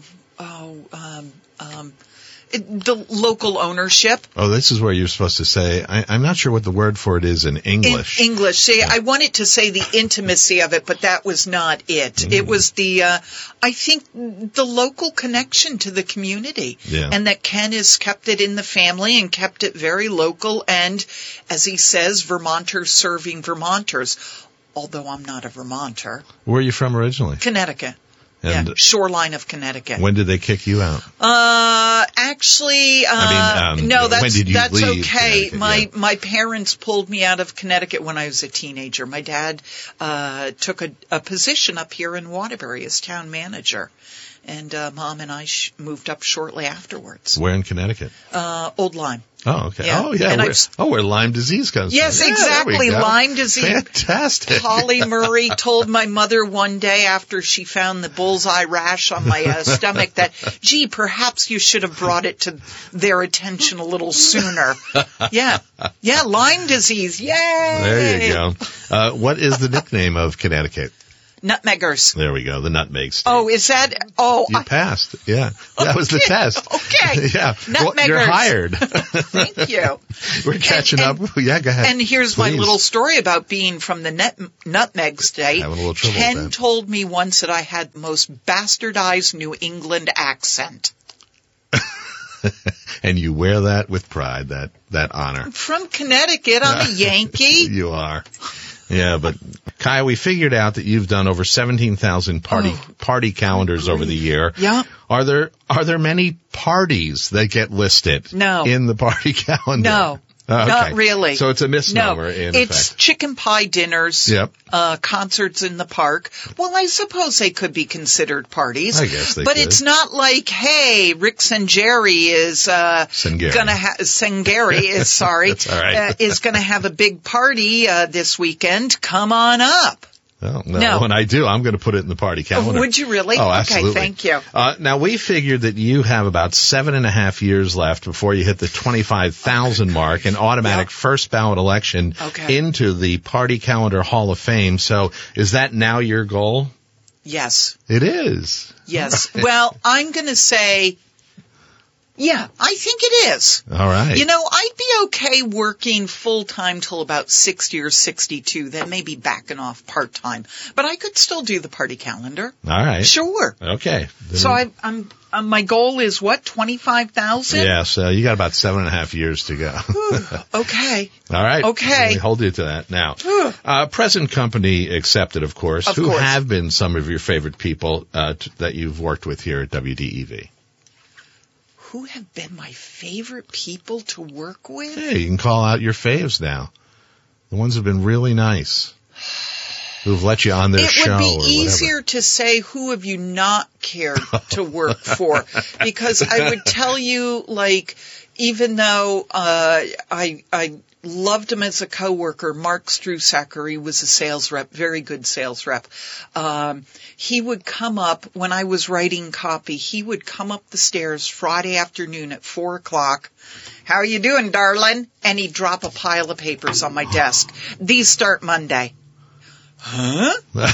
the local ownership. Oh, this is where you're supposed to say, I'm not sure what the word for it is in English. In English. See, I wanted to say the intimacy of it, but that was not it. It was I think the local connection to the community. Yeah. And that Ken has kept it in the family and kept it very local. And as he says, Vermonters serving Vermonters. Although I'm not a Vermonter. Where are you from originally? Connecticut. And shoreline of Connecticut. When did they kick you out? Actually, no, that's okay. My parents pulled me out of Connecticut when I was a teenager. My dad took a position up here in Waterbury as town manager. And Mom and I moved up shortly afterwards. Where in Connecticut? Old Lyme. Oh, okay. Yeah. Oh, yeah. Where Lyme disease comes from. Yes, exactly. Lyme disease. Fantastic. Holly Murray told my mother one day after she found the bullseye rash on my stomach that, gee, perhaps you should have brought it to their attention a little sooner. Yeah. Yeah, Lyme disease. Yay! There you go. What is the nickname of Connecticut? Nutmeggers. There we go, the nutmeg state. Oh, is that? Oh, you passed. Yeah, that was the test. Okay. Yeah, Nutmeggers. You're hired. Thank you. We're catching up. Yeah, go ahead. And here's my little story about being from the nutmeg state. Having a little trouble Ken with that. told me once that I had the most bastardized New England accent. And you wear that with pride, that honor. I'm from Connecticut. I'm a Yankee. You are. Yeah, but Kaya, we figured out that you've done over 17,000 party calendars over the year. Yeah. Are there many parties that get listed in the party calendar? No. Okay. Not really. So it's a misnomer in effect. It's chicken pie dinners, concerts in the park. Well, I suppose they could be considered parties. I guess they But could. It's not like, hey, Rick Sangari is Sangari is sorry. That's all right. Is going to have a big party this weekend. Come on up. Well, no. When I do, I'm going to put it in the party calendar. Would you really? Oh, absolutely. Okay, thank you. Now, we figured that you have about 7.5 years left before you hit the 25,000 mark, an automatic first ballot election into the Party Calendar Hall of Fame. So is that now your goal? Yes. It is. Yes. Well, I'm going to say, yeah, I think it is. All right. You know, I'd be okay working full-time till about 60 or 62, then maybe backing off part-time. But I could still do the party calendar. All right. Sure. Okay. So I'm my goal is what, 25,000? Yeah, so you got about 7.5 years to go. Okay. All right. Okay. Let me hold you to that. Now, present company accepted, of course. Who have been some of your favorite people that you've worked with here at WDEV? Who have been my favorite people to work with? Hey, you can call out your faves now. The ones who've been really nice. Who've let you on their show or whatever. It would be easier to say who have you not cared to work for. Because I would tell you, like, even though I loved him as a coworker, Mark Strusacker, he was a sales rep, very good sales rep. He would come up, when I was writing copy, he would come up the stairs Friday afternoon at 4:00. How are you doing, darling? And he'd drop a pile of papers on my desk. These start Monday. Huh?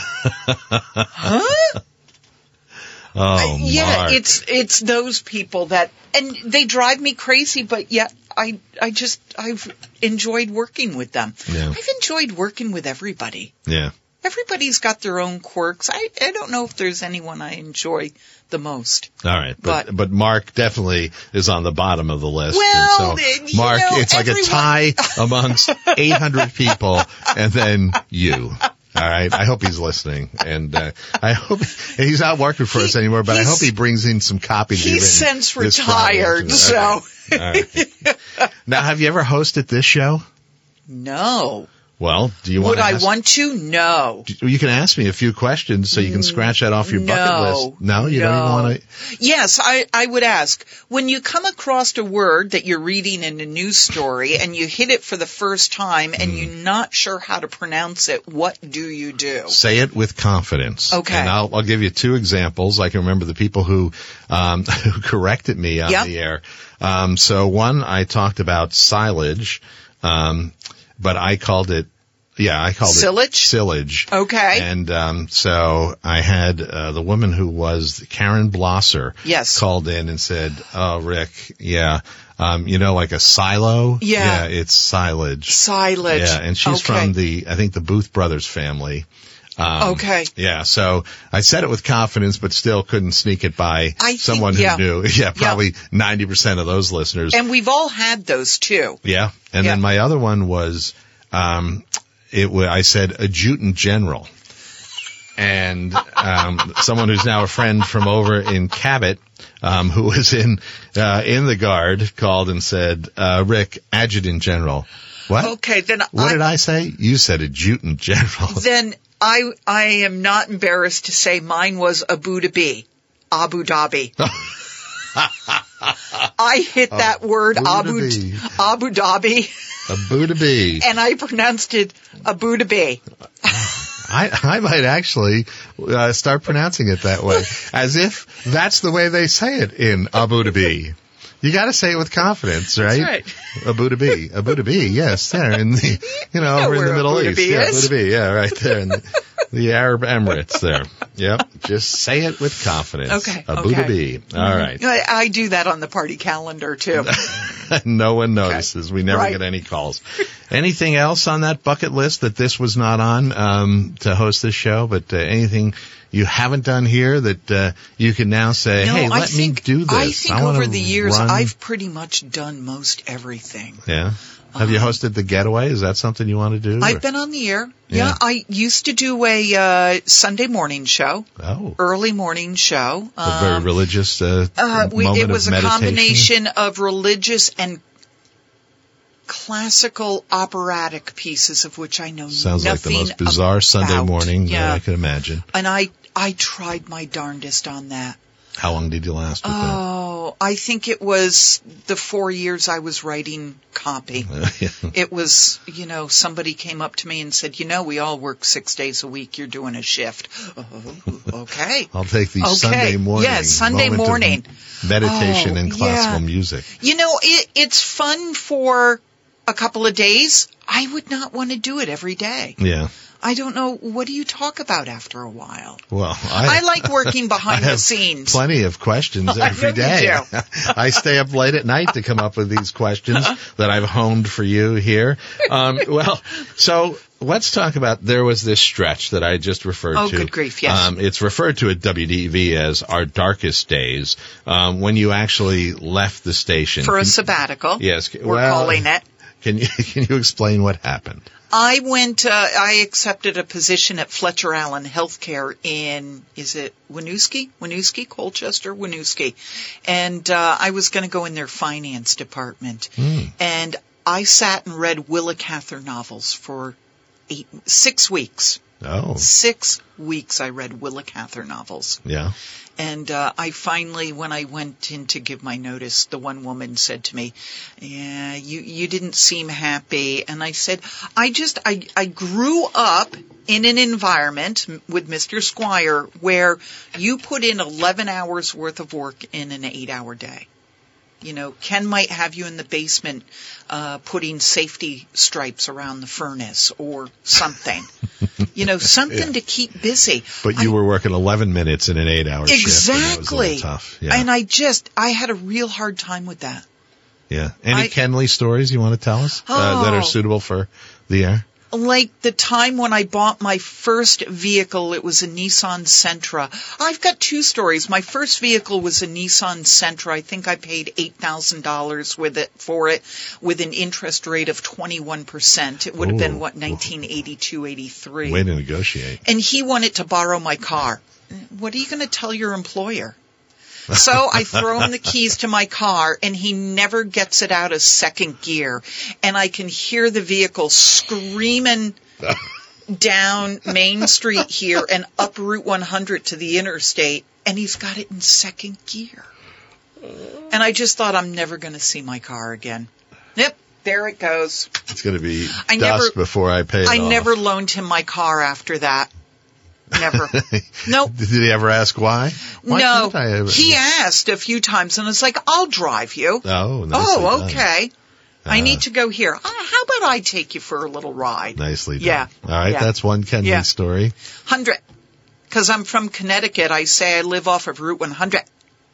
Huh? Oh, yeah, Mark. it's those people that, and they drive me crazy, but yet I've enjoyed working with them. Yeah. I've enjoyed working with everybody. Yeah. Everybody's got their own quirks. I don't know if there's anyone I enjoy the most. All right. But Mark definitely is on the bottom of the list. Well, and so, Mark, it's like a tie amongst 800 people and then you. All right. I hope he's listening, and I hope he's not working for us anymore. But I hope he brings in some copy. He's since retired, so. All right. Now, have you ever hosted this show? No. Well, do you want to? Would I want to? No. You can ask me a few questions so you can scratch that off your bucket list. No, you don't even want to. Yes, I would ask. When you come across a word that you're reading in a news story and you hit it for the first time and you're not sure how to pronounce it, what do you do? Say it with confidence. Okay. And I'll give you two examples. I can remember the people who corrected me on the air. So one, I talked about silage. But I called it Silage? Silage. Okay. And so I had the woman who was Karen Blosser called in and said, "Oh, Rick, like a silo? Yeah. Yeah, it's silage. Silage. Yeah, and she's from I think the Booth Brothers family. Okay. Yeah, so I said it with confidence, but still couldn't sneak it by someone who knew. Yeah, probably 90% of those listeners. And we've all had those too. Yeah. And then my other one was, I said adjutant general. And, someone who's now a friend from over in Cabot, who was in the Guard called and said, Rick, adjutant general. What? Okay, then what did I say? You said adjutant general. Then I am not embarrassed to say mine was Abu Dhabi. Abu Dhabi. I hit that word Abu Dhabi. Abu Dhabi. And I pronounced it Abu Dhabi. I might actually start pronouncing it that way, as if that's the way they say it in Abu Dhabi. You got to say it with confidence, right? That's right. Abu Dhabi, yes, there in the, over in the Middle East. Yeah, Abu Dhabi, yeah, right there in the Arab Emirates there. Yep, just say it with confidence. Okay. Abu Dhabi. All right. I do that on the party calendar too. No one notices. We never get any calls. Anything else on that bucket list that this was not on to host this show, but anything you haven't done here that you can now say, hey, let me do this. I think over the years I've pretty much done most everything. Yeah. Have you hosted The Getaway? Is that something you want to do? I've been on the air. Yeah, I used to do a Sunday morning show. Oh. Early morning show. A very religious moment it was of a meditation? combination of religious and classical operatic pieces, of which I know Sounds nothing like the most bizarre Sunday morning that I could imagine. And I tried my darndest on that. How long did you last with that? Oh, I think it was the 4 years I was writing copy. It was, somebody came up to me and said, we all work 6 days a week. You're doing a shift. Oh, okay. I'll take the Sunday morning. Yes, Sunday morning. Meditation and classical music. It's fun for a couple of days. I would not want to do it every day. Yeah. I don't know. What do you talk about after a while? Well, I like working behind the scenes. Plenty of questions every day. I stay up late at night to come up with these questions that I've honed for you here. So let's talk about, there was this stretch that I just referred to. Oh, good grief, yes. It's referred to at WDEV as our darkest days, when you actually left the station. For a sabbatical. Yes. We're calling it. Can you explain what happened? I accepted a position at Fletcher Allen Healthcare in, is it Winooski? Winooski, Colchester, Winooski. And, I was going to go in their finance department. And I sat and read Willa Cather novels for 6 weeks. Oh. 6 weeks I read Willa Cather novels. Yeah. And I finally, when I went in to give my notice, the one woman said to me, "Yeah, you didn't seem happy." And I said, I grew up in an environment with Mr. Squire where you put in 11 hours worth of work in an 8-hour day. Ken might have you in the basement putting safety stripes around the furnace or something. Something to keep busy. But you were working 11 minutes in an 8-hour shift. Exactly. And that was a little tough. Yeah. And I had a real hard time with that. Yeah. Any Kenley stories you want to tell us that are suitable for the air? Like the time when I bought my first vehicle, it was a Nissan Sentra. I've got 2 stories. My first vehicle was a Nissan Sentra. I think I paid $8,000 for it with an interest rate of 21%. It would have been, 1982, 83. Way to negotiate. And he wanted to borrow my car. What are you going to tell your employer? So I throw him the keys to my car, and he never gets it out of second gear. And I can hear the vehicle screaming down Main Street here and up Route 100 to the interstate, and he's got it in second gear. And I just thought, I'm never going to see my car again. Yep, there it goes. It's going to be dust before I pay it off. I never loaned him my car after that. Never. Nope. Did he ever ask why? No. He asked a few times, and it's like, I'll drive you. Oh, nicely done. Okay. I need to go here. How about I take you for a little ride? Nicely done. Yeah. All right, that's one Kenley story. 100. Because I'm from Connecticut, I say I live off of Route 100.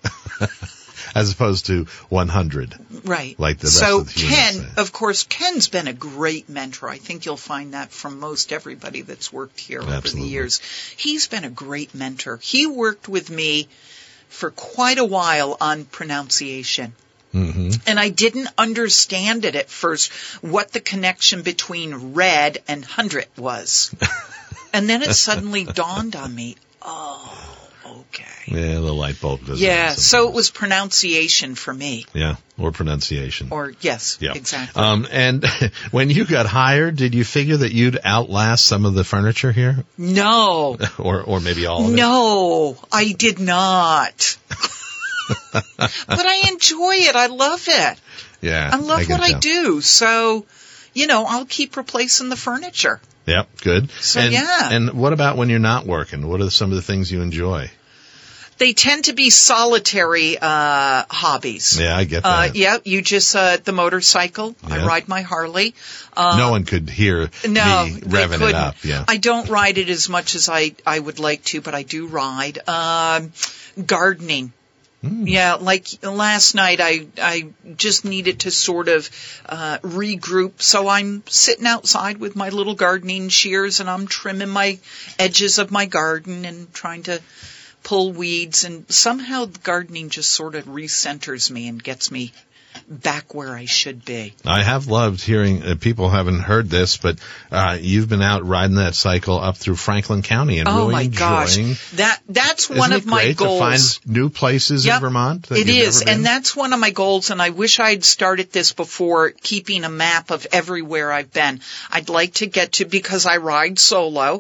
As opposed to 100. Right. Like the rest of the Ken, say. of course, Ken's been a great mentor. I think you'll find that from most everybody that's worked here over the years. He's been a great mentor. He worked with me for quite a while on pronunciation. Mm-hmm. And I didn't understand it at first, what the connection between red and 100 was. And then it suddenly dawned on me, okay. Yeah, the light bulb goes on. Yeah, so it was pronunciation for me. Yeah, or pronunciation. Or, yes, exactly. And when you got hired, did you figure that you'd outlast some of the furniture here? No. or maybe all of it? No, I did not. But I enjoy it. I love it. Yeah. I love what I do. So, I'll keep replacing the furniture. Yep, good. So, And what about when you're not working? What are some of the things you enjoy? They tend to be solitary hobbies. Yeah, I get that. You just the motorcycle. Yeah. I ride my Harley. No one could hear me revving it up. Yeah. I don't ride it as much as I would like to, but I do ride. Gardening. Yeah, like last night I just needed to sort of regroup, so I'm sitting outside with my little gardening shears and I'm trimming my edges of my garden and trying to pull weeds, and somehow gardening just sort of recenters me and gets me back where I should be. I have loved hearing, people haven't heard this, but you've been out riding that cycle up through Franklin County and really enjoying. That's one of my goals. To find new places in Vermont? It is, and that's one of my goals, and I wish I'd started this before, keeping a map of everywhere I've been. I'd like to get to, because I ride solo,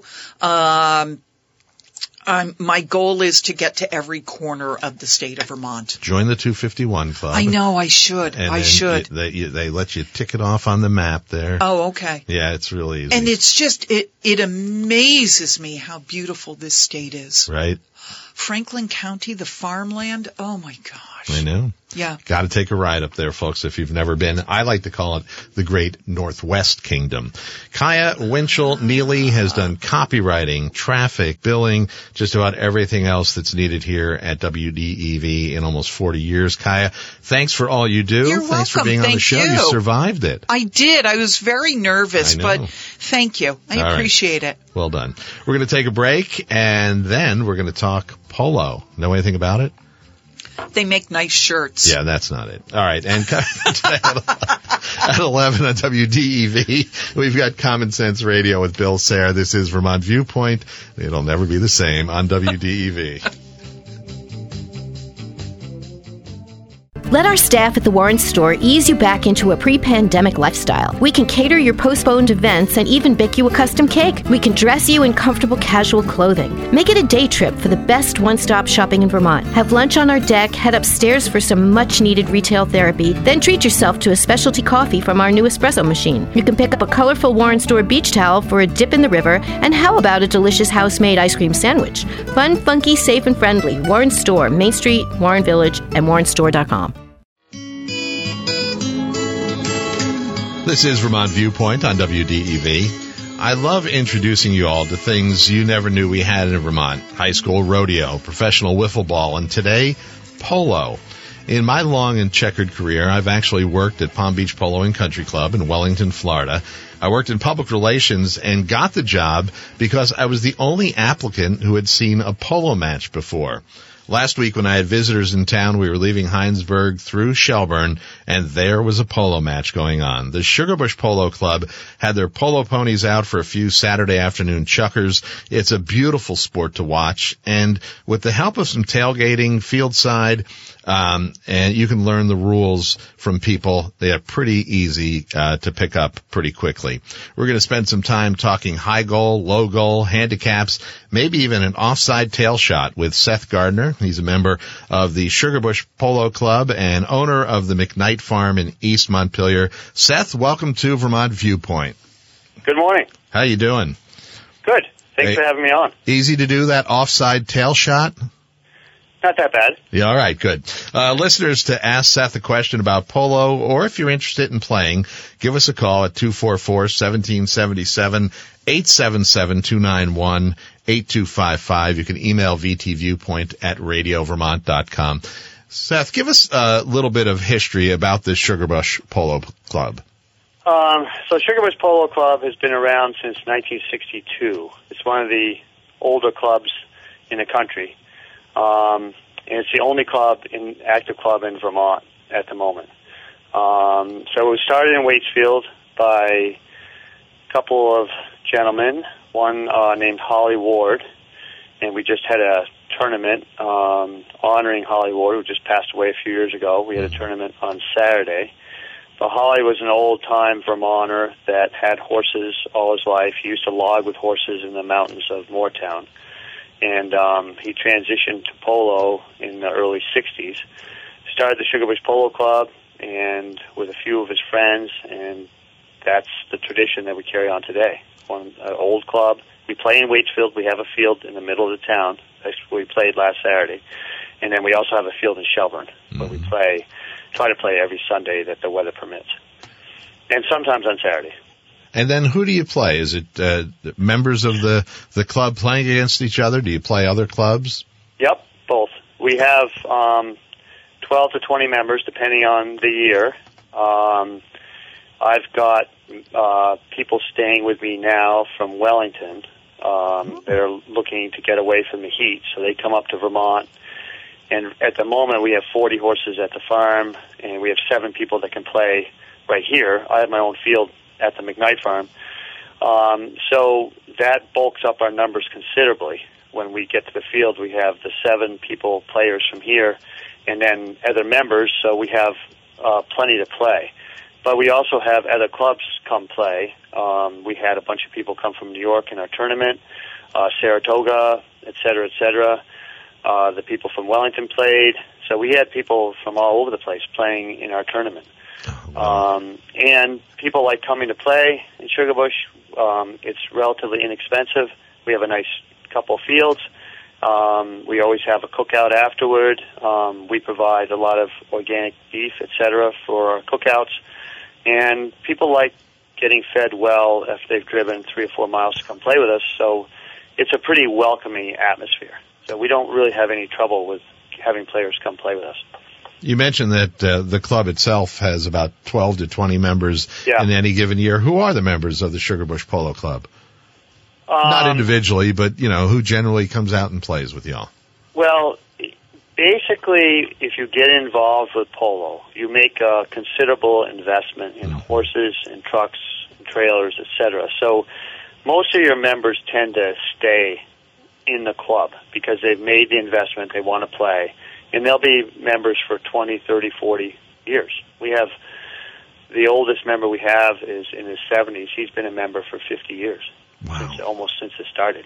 my goal is to get to every corner of the state of Vermont. Join the 251 Club. I know, I should. They let you tick it off on the map there. Oh, okay. Yeah, it's really easy. And it's just, it amazes me how beautiful this state is. Right. Franklin County, the farmland, oh my gosh. I know. Yeah. Got to take a ride up there, folks, if you've never been. I like to call it the Great Northwest Kingdom. Kaya Winchell-Neely has done copywriting, traffic, billing, just about everything else that's needed here at WDEV in almost 40 years. Kaya, thanks for all you do. You're Thanks welcome. for being on the show. You survived it. I did. I was very nervous, but thank you. I appreciate it. Well done. We're going to take a break, and then we're going to talk polo. Know anything about it? They make nice shirts. Yeah, that's not it. All right. And at 11 on WDEV, we've got Common Sense Radio with Bill Sayre. This is Vermont Viewpoint. It'll never be the same on WDEV. Let our staff at the Warren Store ease you back into a pre-pandemic lifestyle. We can cater your postponed events and even bake you a custom cake. We can dress you in comfortable casual clothing. Make it a day trip for the best one-stop shopping in Vermont. Have lunch on our deck, head upstairs for some much-needed retail therapy, then treat yourself to a specialty coffee from our new espresso machine. You can pick up a colorful Warren Store beach towel for a dip in the river, and how about a delicious house-made ice cream sandwich? Fun, funky, safe, and friendly. Warren Store, Main Street, Warren Village, and warrenstore.com. This is Vermont Viewpoint on WDEV. I love introducing you all to things you never knew we had in Vermont. High school rodeo, professional wiffle ball, and today, polo. In my long and checkered career, I've actually worked at Palm Beach Polo and Country Club in Wellington, Florida. I worked in public relations and got the job because I was the only applicant who had seen a polo match before. Last week when I had visitors in town, we were leaving Heinsberg through Shelburne, and there was a polo match going on. The Sugarbush Polo Club had their polo ponies out for a few Saturday afternoon chukkers. It's a beautiful sport to watch, and with the help of some tailgating, fieldside, and you can learn the rules from people. They are pretty easy to pick up pretty quickly. We're going to spend some time talking high goal, low goal, handicaps, maybe even an offside tail shot with Seth Gardner. He's a member of the Sugarbush Polo Club and owner of the McKnight Farm in East Montpelier. Seth, welcome to Vermont Viewpoint. Good morning. How you doing? Good. Thanks for having me on. Easy to do that offside tail shot? Not that bad. Yeah, all right, good. Listeners, to ask Seth a question about polo, or if you're interested in playing, give us a call at 244-1777, 877-291-8255. You can email vtviewpoint@radiovermont.com. Seth, give us a little bit of history about this Sugarbush Polo Club. So Sugarbush Polo Club has been around since 1962. It's one of the older clubs in the country. And it's the only active club in Vermont at the moment. So it was started in Waitsfield by a couple of gentlemen, one named Holly Ward, and we just had a tournament honoring Holly Ward, who just passed away a few years ago. We had a tournament on Saturday. But Holly was an old-time Vermonter that had horses all his life. He used to log with horses in the mountains of Moortown. And he transitioned to polo in the early 60s. Started the Sugarbush Polo Club and with a few of his friends, and that's the tradition that we carry on today. One old club. We play in Waitsfield. We have a field in the middle of the town. That's where we played last Saturday. And then we also have a field in Shelburne where we try to play every Sunday that the weather permits. And sometimes on Saturday. And then who do you play? Is it members of the club playing against each other? Do you play other clubs? Yep, both. We have 12 to 20 members, depending on the year. I've got people staying with me now from Wellington. They're looking to get away from the heat, so they come up to Vermont And at the moment, we have 40 horses at the farm, and we have 7 people that can play right here. I have my own field at the McKnight farm. So that bulks up our numbers considerably. When we get to the field, we have the 7 people, players from here, and then other members, so we have plenty to play. But we also have other clubs come play. We had a bunch of people come from New York in our tournament, Saratoga, et cetera, the people from Wellington played. So we had people from all over the place playing in our tournament. And people like coming to play in Sugarbush. It's relatively inexpensive. We have a nice couple fields. We always have a cookout afterward. We provide a lot of organic beef, et cetera, for our cookouts. And people like getting fed well if they've driven 3 or 4 miles to come play with us. So it's a pretty welcoming atmosphere. So we don't really have any trouble with having players come play with us. You mentioned that the club itself has about 12 to 20 members in any given year. Who are the members of the Sugarbush Polo Club? Not individually, but, who generally comes out and plays with y'all? Well, basically, if you get involved with polo, you make a considerable investment in horses and trucks and trailers, etc. So most of your members tend to stay in the club because they've made the investment, they want to play, and they'll be members for 20, 30, 40 years. We have the oldest member we have is in his 70s. He's been a member for 50 years. Wow. Almost since it started.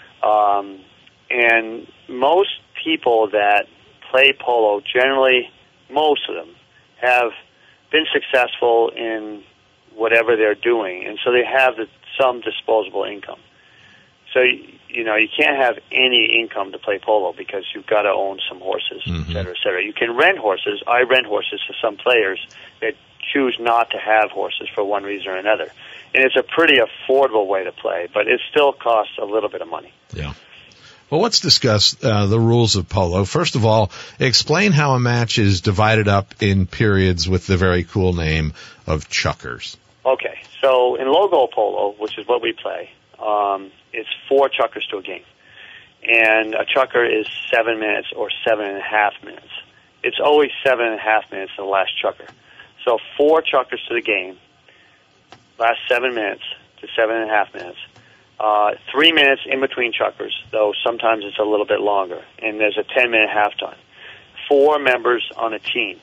And most people that play polo, generally, most of them, have been successful in whatever they're doing, and so they have some disposable income. So, you can't have any income to play polo because you've got to own some horses, et cetera, et cetera. You can rent horses. I rent horses to some players that choose not to have horses for one reason or another. And it's a pretty affordable way to play, but it still costs a little bit of money. Yeah. Well, let's discuss the rules of polo. First of all, explain how a match is divided up in periods with the very cool name of chukkers. Okay. So in logo polo, which is what we play, it's 4 chukkers to a game. And a chukker is 7 minutes or 7.5 minutes. It's always 7.5 minutes in the last chukker. So 4 chukkers to the game. Last 7 minutes to 7.5 minutes. 3 minutes in between chukkers, though sometimes it's a little bit longer. And there's a 10-minute halftime. 4 members on a team.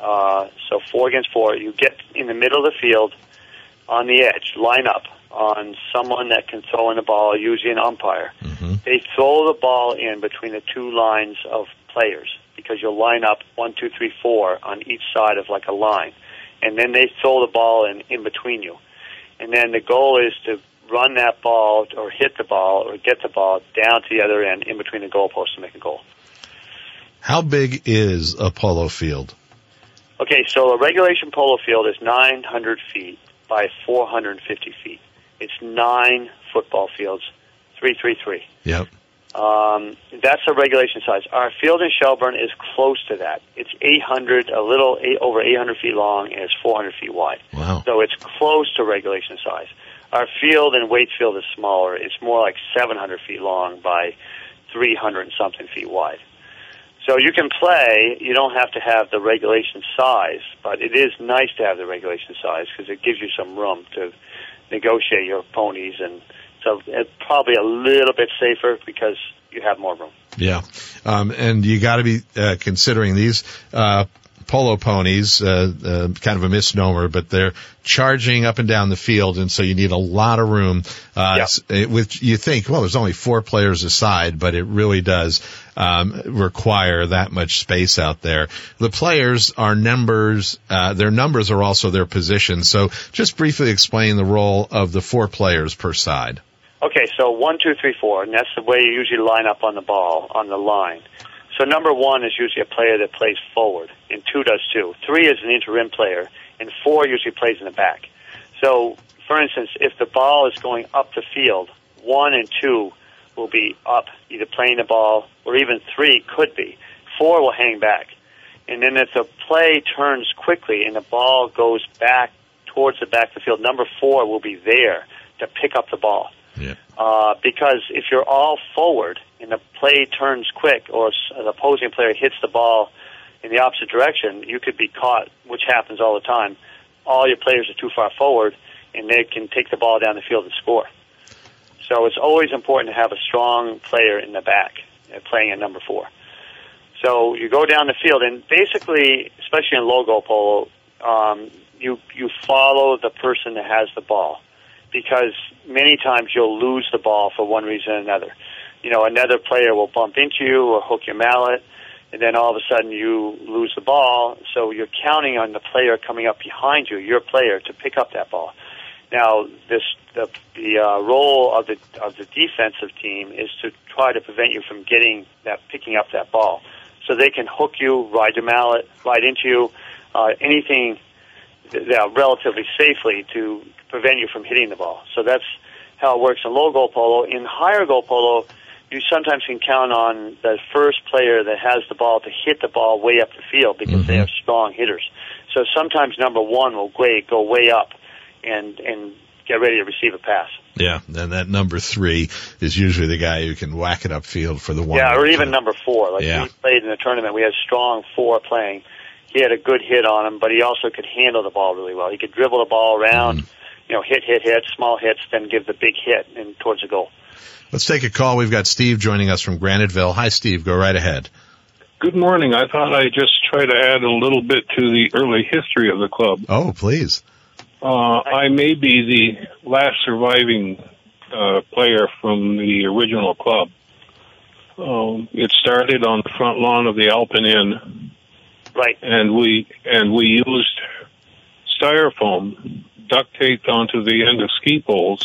So 4 against 4. You get in the middle of the field on the edge, line up on someone that can throw in the ball, usually an umpire. They throw the ball in between the 2 lines of players because you'll line up 1, 2, 3, 4 on each side of like a line. And then they throw the ball in between you. And then the goal is to run that ball or hit the ball or get the ball down to the other end in between the goalposts to make a goal. How big is a polo field? Okay, so a regulation polo field is 900 feet by 450 feet. It's 9 football fields, 3-3-3. Yep. That's a regulation size. Our field in Shelburne is close to that. It's 800, over 800 feet long, and it's 400 feet wide. Wow. So it's close to regulation size. Our field in Waitsfield is smaller. It's more like 700 feet long by 300 and something feet wide. So you can play. You don't have to have the regulation size, but it is nice to have the regulation size because it gives you some room to negotiate your ponies, and so it's probably a little bit safer because you have more room. Yeah, and you got to be considering these polo ponies, kind of a misnomer, but they're charging up and down the field, and so you need a lot of room. You think, well, there's only 4 players a side, but it really does require that much space out there. The players are numbers. Their numbers are also their positions. So just briefly explain the role of the 4 players per side. Okay, so 1, 2, 3, 4, and that's the way you usually line up on the ball, on the line. So number 1 is usually a player that plays forward, and 2 does too. 3 is an interim player, and 4 usually plays in the back. So, for instance, if the ball is going up the field, 1 and 2 will be up, either playing the ball, or even 3 could be. 4 will hang back. And then if the play turns quickly and the ball goes back towards the back of the field, number 4 will be there to pick up the ball. Because if you're all forward and the play turns quick, or the opposing player hits the ball in the opposite direction, you could be caught, which happens all the time. All your players are too far forward, and they can take the ball down the field and score. So it's always important to have a strong player in the back playing at number 4. So you go down the field, and basically, especially in logo polo, you follow the person that has the ball, because many times you'll lose the ball for one reason or another. Another player will bump into you or hook your mallet, and then all of a sudden you lose the ball. So you're counting on the player coming up behind you, your player, to pick up that ball. Now, the role of the defensive team is to try to prevent you from picking up that ball. So they can hook you, ride your mallet, ride into you, anything relatively safely to prevent you from hitting the ball. So that's how it works in low goal polo. In higher goal polo, you sometimes can count on the first player that has the ball to hit the ball way up the field, because they have strong hitters. So sometimes number 1 will go way up and get ready to receive a pass. Yeah, and that number 3 is usually the guy who can whack it upfield for the one. Yeah, or even number 4. We played in a tournament, we had strong 4 playing. He had a good hit on him, but he also could handle the ball really well. He could dribble the ball around, hit, small hits, then give the big hit and towards the goal. Let's take a call. We've got Steve joining us from Graniteville. Hi, Steve. Go right ahead. Good morning. I thought I'd just try to add a little bit to the early history of the club. Oh, please. I may be the last surviving player from the original club. It started on the front lawn of the Alpen Inn. Right. And we used styrofoam duct taped onto the end of ski poles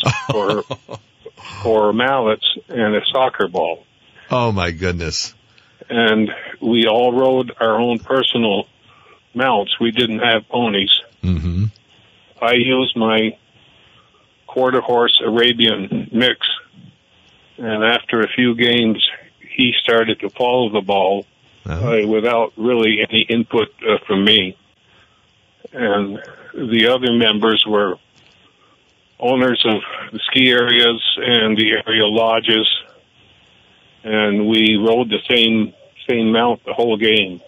for mallets and a soccer ball. Oh, my goodness. And we all rode our own personal mounts. We didn't have ponies. Mm-hmm. I used my quarter-horse Arabian mix, and after a few games, he started to follow the ball without really any input from me. And the other members were owners of the ski areas and the area lodges, and we rode the same mount the whole game.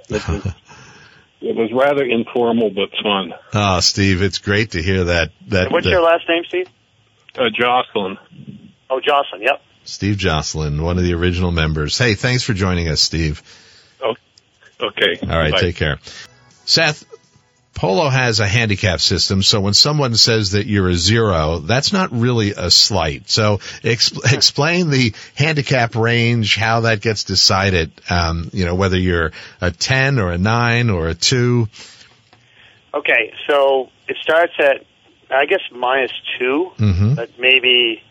It was rather informal but fun. Oh, Steve, it's great to hear that. What's your last name, Steve? Jocelyn. Oh, Jocelyn, yep. Steve Jocelyn, one of the original members. Hey, thanks for joining us, Steve. Oh, okay. All right, bye. Take care. Seth, polo has a handicap system, so when someone says that you're a 0, that's not really a slight. So explain the handicap range, how that gets decided, whether you're a 10 or a 9 or a 2. Okay, so it starts at, I guess, -2, but maybe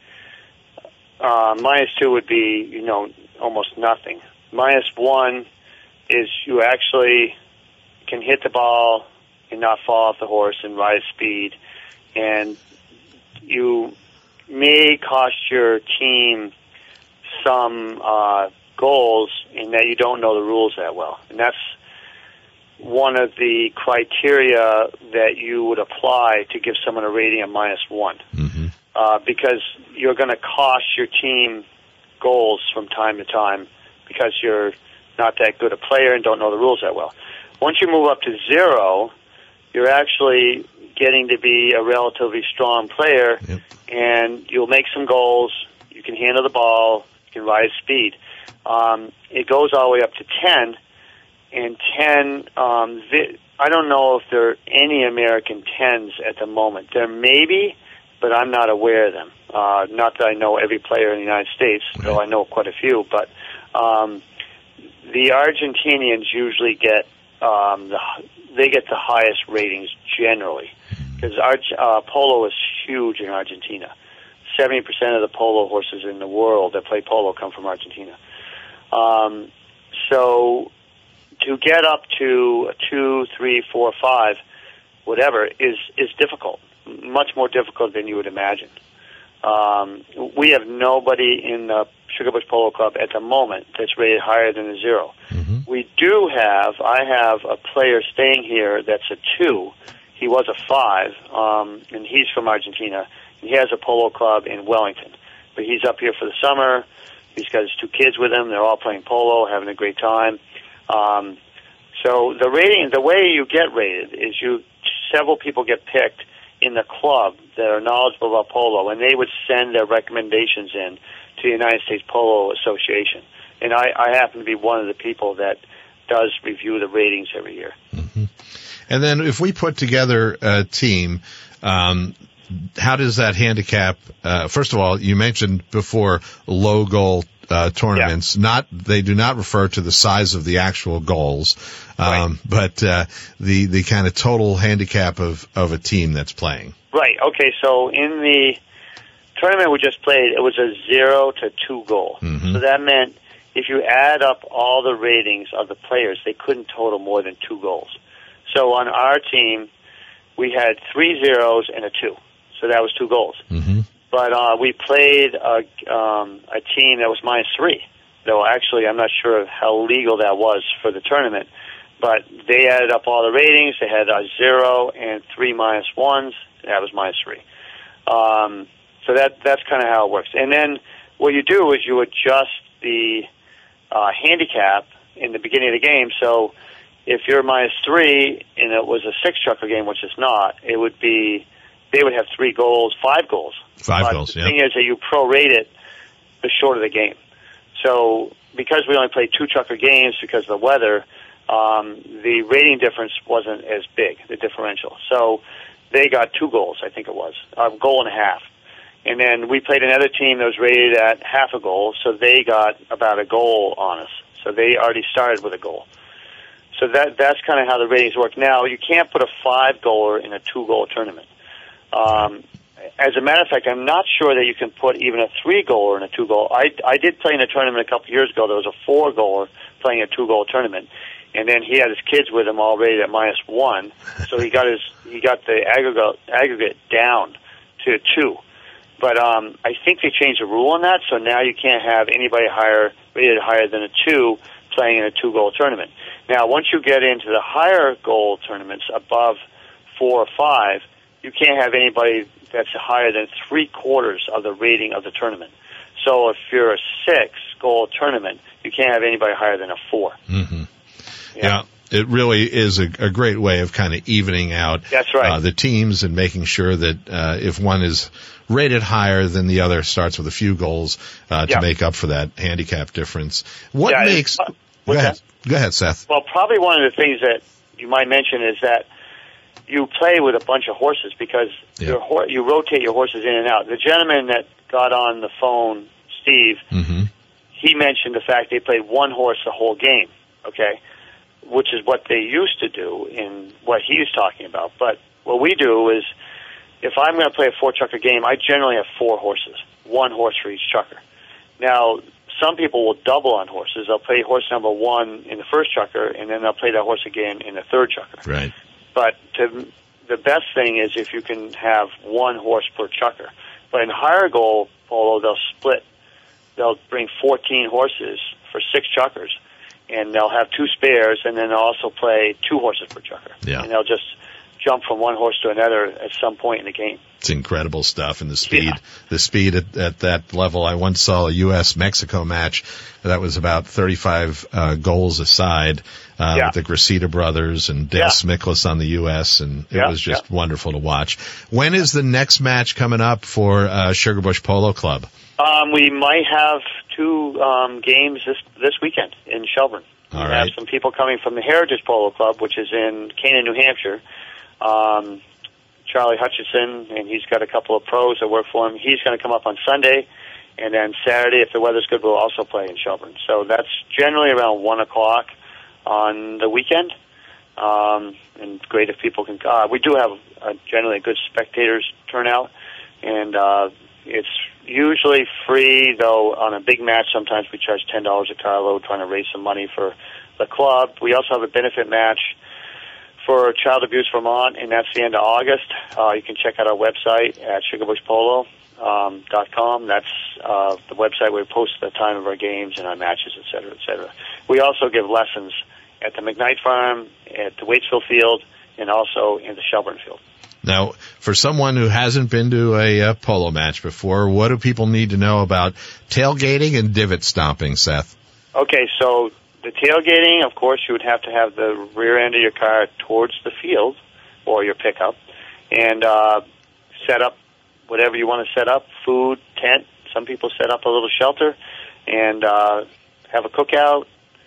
-2 would be, almost nothing. -1 is you actually can hit the ball and not fall off the horse and rise speed, and you may cost your team some goals in that you don't know the rules that well. And that's one of the criteria that you would apply to give someone a rating of -1. Because you're going to cost your team goals from time to time because you're not that good a player and don't know the rules that well. Once you move up to 0, you're actually getting to be a relatively strong player, and you'll make some goals. You can handle the ball. You can rise speed. It goes all the way up to 10, and 10, I don't know if there are any American 10s at the moment. There may be, but I'm not aware of them. Not that I know every player in the United States, though I know quite a few, but the Argentinians usually get the highest ratings generally, because polo is huge in Argentina. 70% of the polo horses in the world that play polo come from Argentina. So to get up to a 2, 3, 4, 5, whatever, is difficult, much more difficult than you would imagine. We have nobody in the Sugar Bush Polo Club at the moment that's rated higher than a 0. I have a player staying here that's a 2. He was a 5, and he's from Argentina. He has a polo club in Wellington. but he's up here for the summer. He's got his 2 kids with him. They're all playing polo, having a great time. So the rating, the way you get rated is several people get picked in the club that are knowledgeable about polo, and they would send their recommendations in to the United States Polo Association. And I happen to be one of the people that does review the ratings every year. Mm-hmm. And then if we put together a team, how does that handicap, first of all, you mentioned before low goal tournaments. Yeah. They do not refer to the size of the actual goals, right. But the kind of total handicap of a team that's playing. Right. Okay. So in the tournament we just played, it was a 0 to 2 goal. Mm-hmm. So that meant if you add up all the ratings of the players, they couldn't total more than 2 goals. So on our team, we had 3 zeros and a 2. So that was 2 goals. Mm-hmm. But we played a team that was -3. Though actually, I'm not sure how legal that was for the tournament. But they added up all the ratings. They had a 0 and 3 -1s. That was -3. So that's kind of how it works. And then what you do is you adjust the handicap in the beginning of the game. So if you're -3 and it was a 6-chucker game, which it's not, it would be they would have 3 goals, 5 goals. 5 goals, yeah. The thing is that you prorate it the shorter the game. So because we only played 2-chucker games because of the weather, the rating difference wasn't as big, the differential. So they got 2 goals, I think it was, a goal and a half. And then we played another team that was rated at half a goal, so they got about a goal on us. So they already started with a goal. So that's kind of how the ratings work. Now, you can't put a 5-goaler in a 2-goal tournament. As a matter of fact, I'm not sure that you can put even a 3-goaler in a 2-goal. I did play in a tournament a couple of years ago. There was a 4-goaler playing a 2-goal tournament, and then he had his kids with him all rated at -1. So he got the aggregate down to 2. But I think they changed the rule on that, so now you can't have anybody rated higher than a 2 playing in a 2-goal tournament. Now, once you get into the higher goal tournaments above 4 or 5, you can't have anybody that's higher than 3/4 of the rating of the tournament. So if you're a 6-goal tournament, you can't have anybody higher than a 4. Mm-hmm. Yeah. It really is a great way of kind of evening out That's right. The teams and making sure that if one is rated higher than the other starts with a few goals to make up for that handicap difference. What makes... Go ahead, Seth. Well, probably one of the things that you might mention is that you play with a bunch of horses because you rotate your horses in and out. The gentleman that got on the phone, Steve, mm-hmm. he mentioned the fact they played 1 horse the whole game, okay, which is what they used to do in what he was talking about. But what we do is if I'm going to play a 4-chucker game, I generally have 4 horses, 1 horse for each chucker. Now, some people will double on horses. They'll play horse number 1 in the first chucker, and then they'll play that horse again in the 3rd chucker. Right. But the best thing is if you can have 1 horse per chucker. But in higher goal polo, they'll split. They'll bring 14 horses for 6 chuckers, and they'll have 2 spares, and then they'll also play 2 horses per chucker. Yeah. And they'll just jump from one horse to another at some point in the game. It's incredible stuff, and the speed at that level. I once saw a U.S.-Mexico match that was about 35 goals aside with the Gracida brothers and Dale Smiklis on the U.S., and it was just wonderful to watch. When is the next match coming up for Sugarbush Polo Club? We might have 2 games this weekend in Shelburne. All we right. have some people coming from the Heritage Polo Club, which is in Canaan, New Hampshire. Charlie Hutchison, and he's got a couple of pros that work for him. He's going to come up on Sunday, and then Saturday, if the weather's good, we'll also play in Shelburne. So that's generally around 1 o'clock on the weekend, and great if people can. We do have generally a good spectators turnout, and it's usually free, though on a big match sometimes we charge $10 a carload trying to raise some money for the club. We also have a benefit match for Child Abuse Vermont, and that's the end of August. You can check out our website at sugarbushpolo.com. That's the website where we post the time of our games and our matches, et cetera, et cetera. We also give lessons at the McKnight Farm, at the Waitsville Field, and also in the Shelburne Field. Now, for someone who hasn't been to a polo match before, what do people need to know about tailgating and divot stomping, Seth? Okay, so the tailgating, of course, you would have to have the rear end of your car towards the field or your pickup and set up whatever you want to set up, food, tent. Some people set up a little shelter and have a cookout,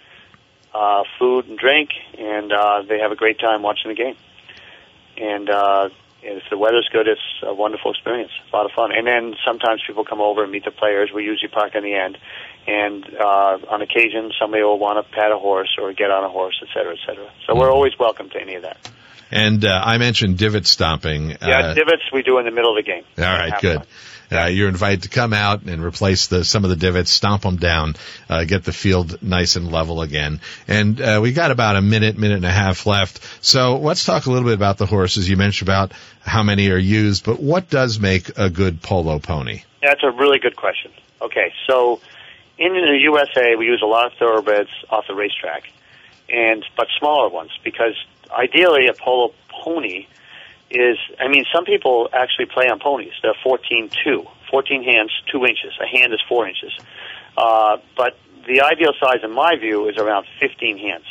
food and drink, and they have a great time watching the game. And if the weather's good, it's a wonderful experience. It's a lot of fun. And then sometimes people come over and meet the players. We usually park in the end. And on occasion, somebody will want to pat a horse or get on a horse, et cetera, et cetera. So we're always welcome to any of that. And I mentioned divot stomping. Yeah, divots we do in the middle of the game. All right, good. You're invited to come out and replace some of the divots, stomp them down, get the field nice and level again. And we got about a minute and a half left. So let's talk a little bit about the horses. You mentioned about how many are used, but what does make a good polo pony? That's a really good question. Okay, so in the USA, we use a lot of thoroughbreds off the racetrack, but smaller ones, because ideally a polo pony is, some people actually play on ponies. They're 14-2, 14 hands, 2 inches. A hand is 4 inches. But the ideal size, in my view, is around 15 hands.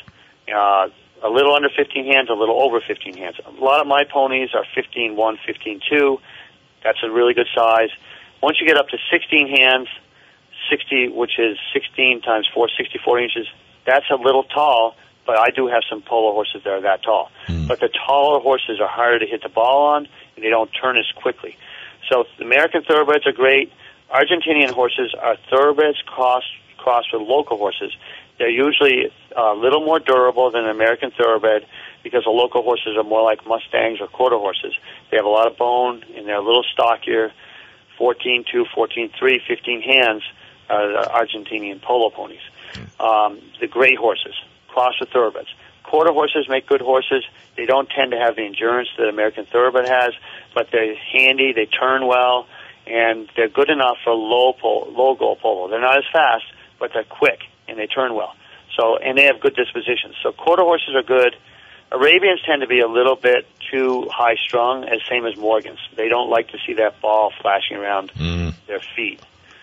A little under 15 hands, a little over 15 hands. A lot of my ponies are 15-1, 15-2. That's a really good size. Once you get up to 16 hands, 60, which is 16 times 4, 64 inches, that's a little tall. But I do have some polo horses that are that tall. But the taller horses are harder to hit the ball on, and they don't turn as quickly. So the American Thoroughbreds are great. Argentinian horses are Thoroughbreds crossed with local horses. They're usually a little more durable than an American Thoroughbred because the local horses are more like Mustangs or quarter horses. They have a lot of bone, and they're a little stockier. 14-2, 14-3, 15 hands are the Argentinian polo ponies. The gray horses, crossed with thoroughbreds. Quarter horses make good horses. They don't tend to have the endurance that American Thoroughbred has, but they're handy, they turn well, and they're good enough for low goal polo. They're not as fast, but they're quick, and they turn well. And they have good dispositions. So quarter horses are good. Arabians tend to be a little bit too high-strung, same as Morgans. They don't like to see that ball flashing around their feet.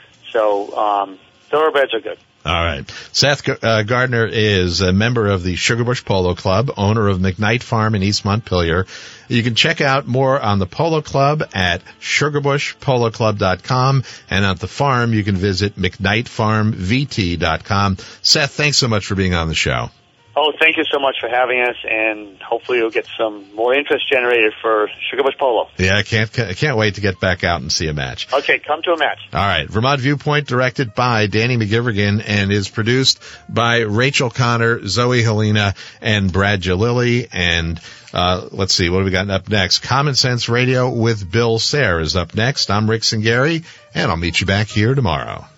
So thoroughbreds are good. All right. Seth Gardner is a member of the Sugarbush Polo Club, owner of McKnight Farm in East Montpelier. You can check out more on the Polo Club at sugarbushpoloclub.com, and at the farm you can visit McKnightFarmVT.com. Seth, thanks so much for being on the show. Oh, thank you so much for having us, and hopefully you'll get some more interest generated for Sugarbush Polo. Yeah, I can't wait to get back out and see a match. Okay, come to a match. All right. Vermont Viewpoint, directed by Danny McGivergan, and is produced by Rachel Connor, Zoe Helena, and Brad Jalili. And let's see, what have we got up next? Common Sense Radio with Bill Sayre is up next. I'm Rick Singeri, and I'll meet you back here tomorrow.